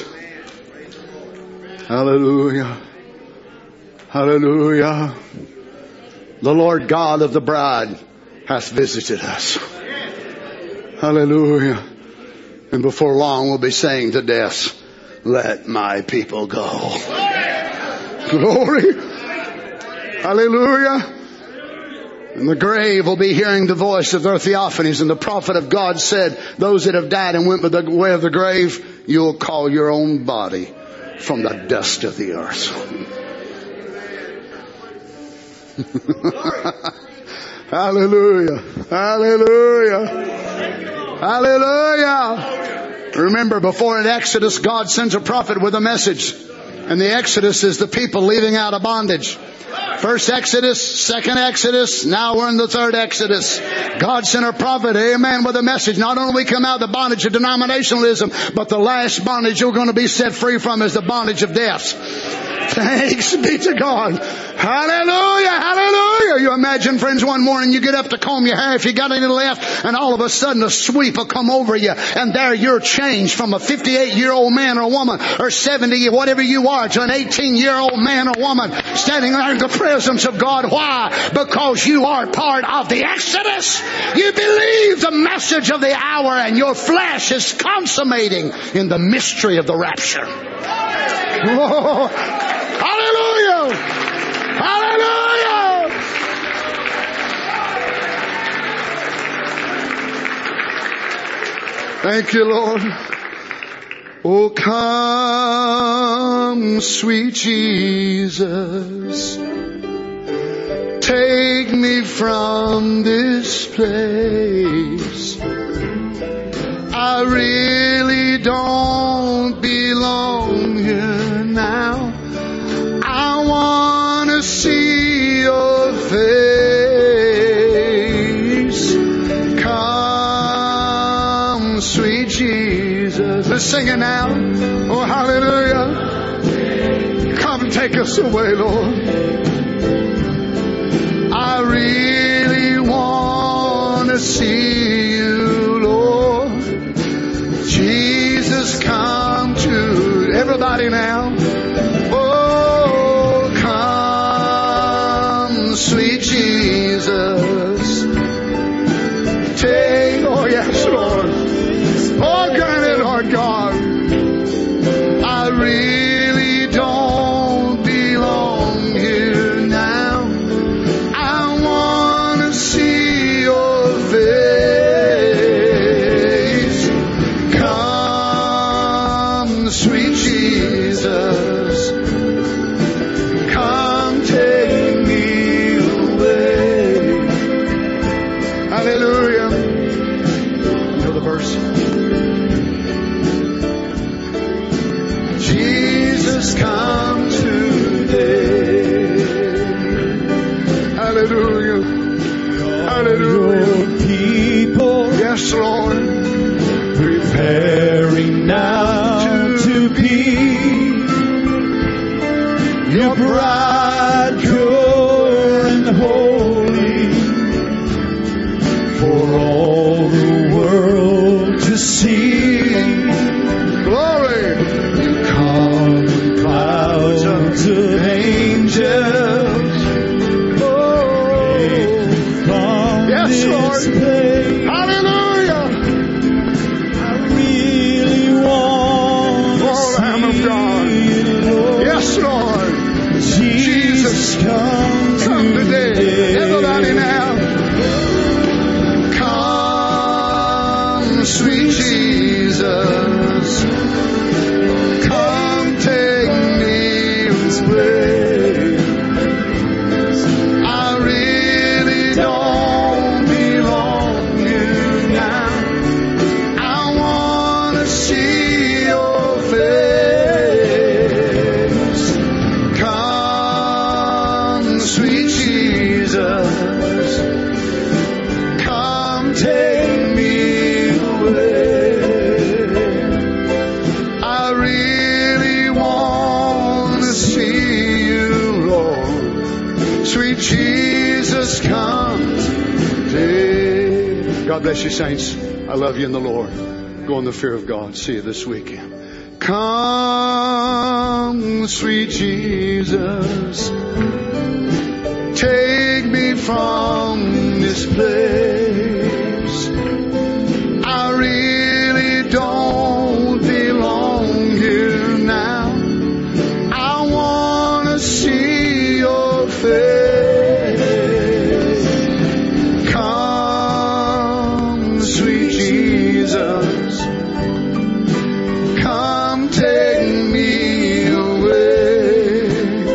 Hallelujah. Hallelujah. The Lord God of the bride hath visited us. Hallelujah. And before long we'll be saying to death, let my people go. Glory. Hallelujah. And the grave will be hearing the voice of their theophanies. And the prophet of God said, those that have died and went by the way of the grave, you'll call your own body from the dust of the earth. Hallelujah. Hallelujah. Hallelujah. Remember, before in Exodus, God sends a prophet with a message. And the Exodus is the people leaving out of bondage. First Exodus, second Exodus, now we're in the third Exodus. God sent a prophet, amen, with a message. Not only we come out of the bondage of denominationalism, but the last bondage you're going to be set free from is the bondage of death. Thanks be to God. Hallelujah, hallelujah. You imagine, friends, one morning you get up to comb your hair, if you got any left, and all of a sudden a sweep will come over you, and there you're changed from a 58-year-old man or woman, or 70, whatever you are, to an 18-year-old man or woman standing there in the presence of God. Why? Because you are part of the Exodus. You believe the message of the hour, and your flesh is consummating in the mystery of the rapture. Whoa. Hallelujah! Hallelujah! Thank you, Lord. Oh, come, sweet Jesus, take me from this place. I really don't belong here now. I want to see your face. Come, sweet Jesus. Let's sing it now. Oh, hallelujah. Come take us away, Lord. I really want to see you, Lord. Jesus, come to everybody now. Oh, come, sweet Jesus. Take, oh yes, Lord. Oh, grant it, Lord God. I really don't belong here now. I want to see your face. Come, sweet Jesus. Come take me away. Hallelujah. You know the verse. Jesus, come today. Hallelujah. Hallelujah. People, Yes, Lord. preparing now to be your bride, pure and holy, for all the world to see. Glory. You come in clouds of angels. Oh, from Yes, this Lord. place. Hallelujah. I really want to Oh, Lamb of God. see you, Lord. Yes, Lord. Jesus, come today. Everybody now. Come, sweet Jesus. Come take me away. I really don't belong here now. I want to see your face. Come, sweet Jesus. Come take me away. I really want to see you, Lord. Sweet Jesus, come today. God bless you, saints. I love you in the Lord. Go in the fear of God. See you this weekend. Come, sweet Jesus. Take me from this place. I really don't belong here now. I want to see your face. Come, sweet Jesus. Come take me away.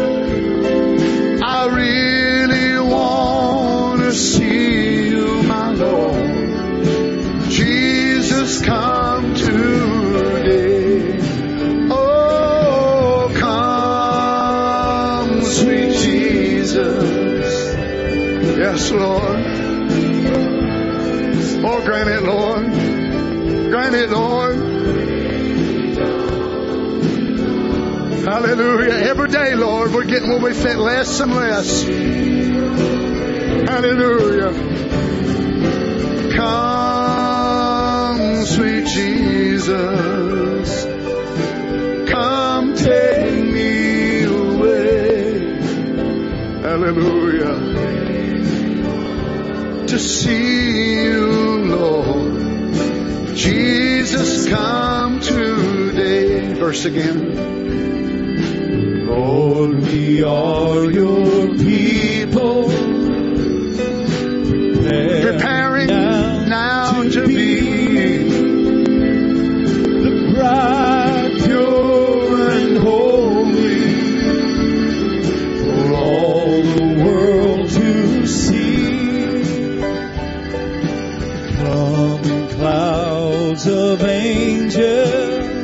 I really want to see you, my Lord. Jesus. Jesus, come today. Oh, come, sweet Jesus. Yes, Lord. Oh, grant it, Lord. Grant it, Lord. Hallelujah. Every day, Lord, we're getting where we fit less and less. Hallelujah. Come, sweet Jesus. Come take me away. Hallelujah. To see you, Lord. Jesus, come today. Verse again. Lord, we are your people, preparing now to be the bride pure and holy for all the world to see. Come in clouds of angels.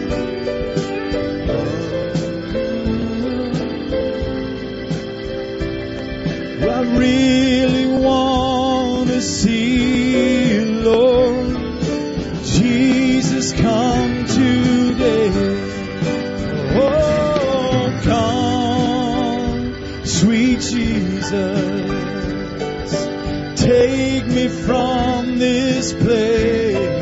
I really want to see you, Lord. Jesus, come today. Oh, come, sweet Jesus. Take me from this place.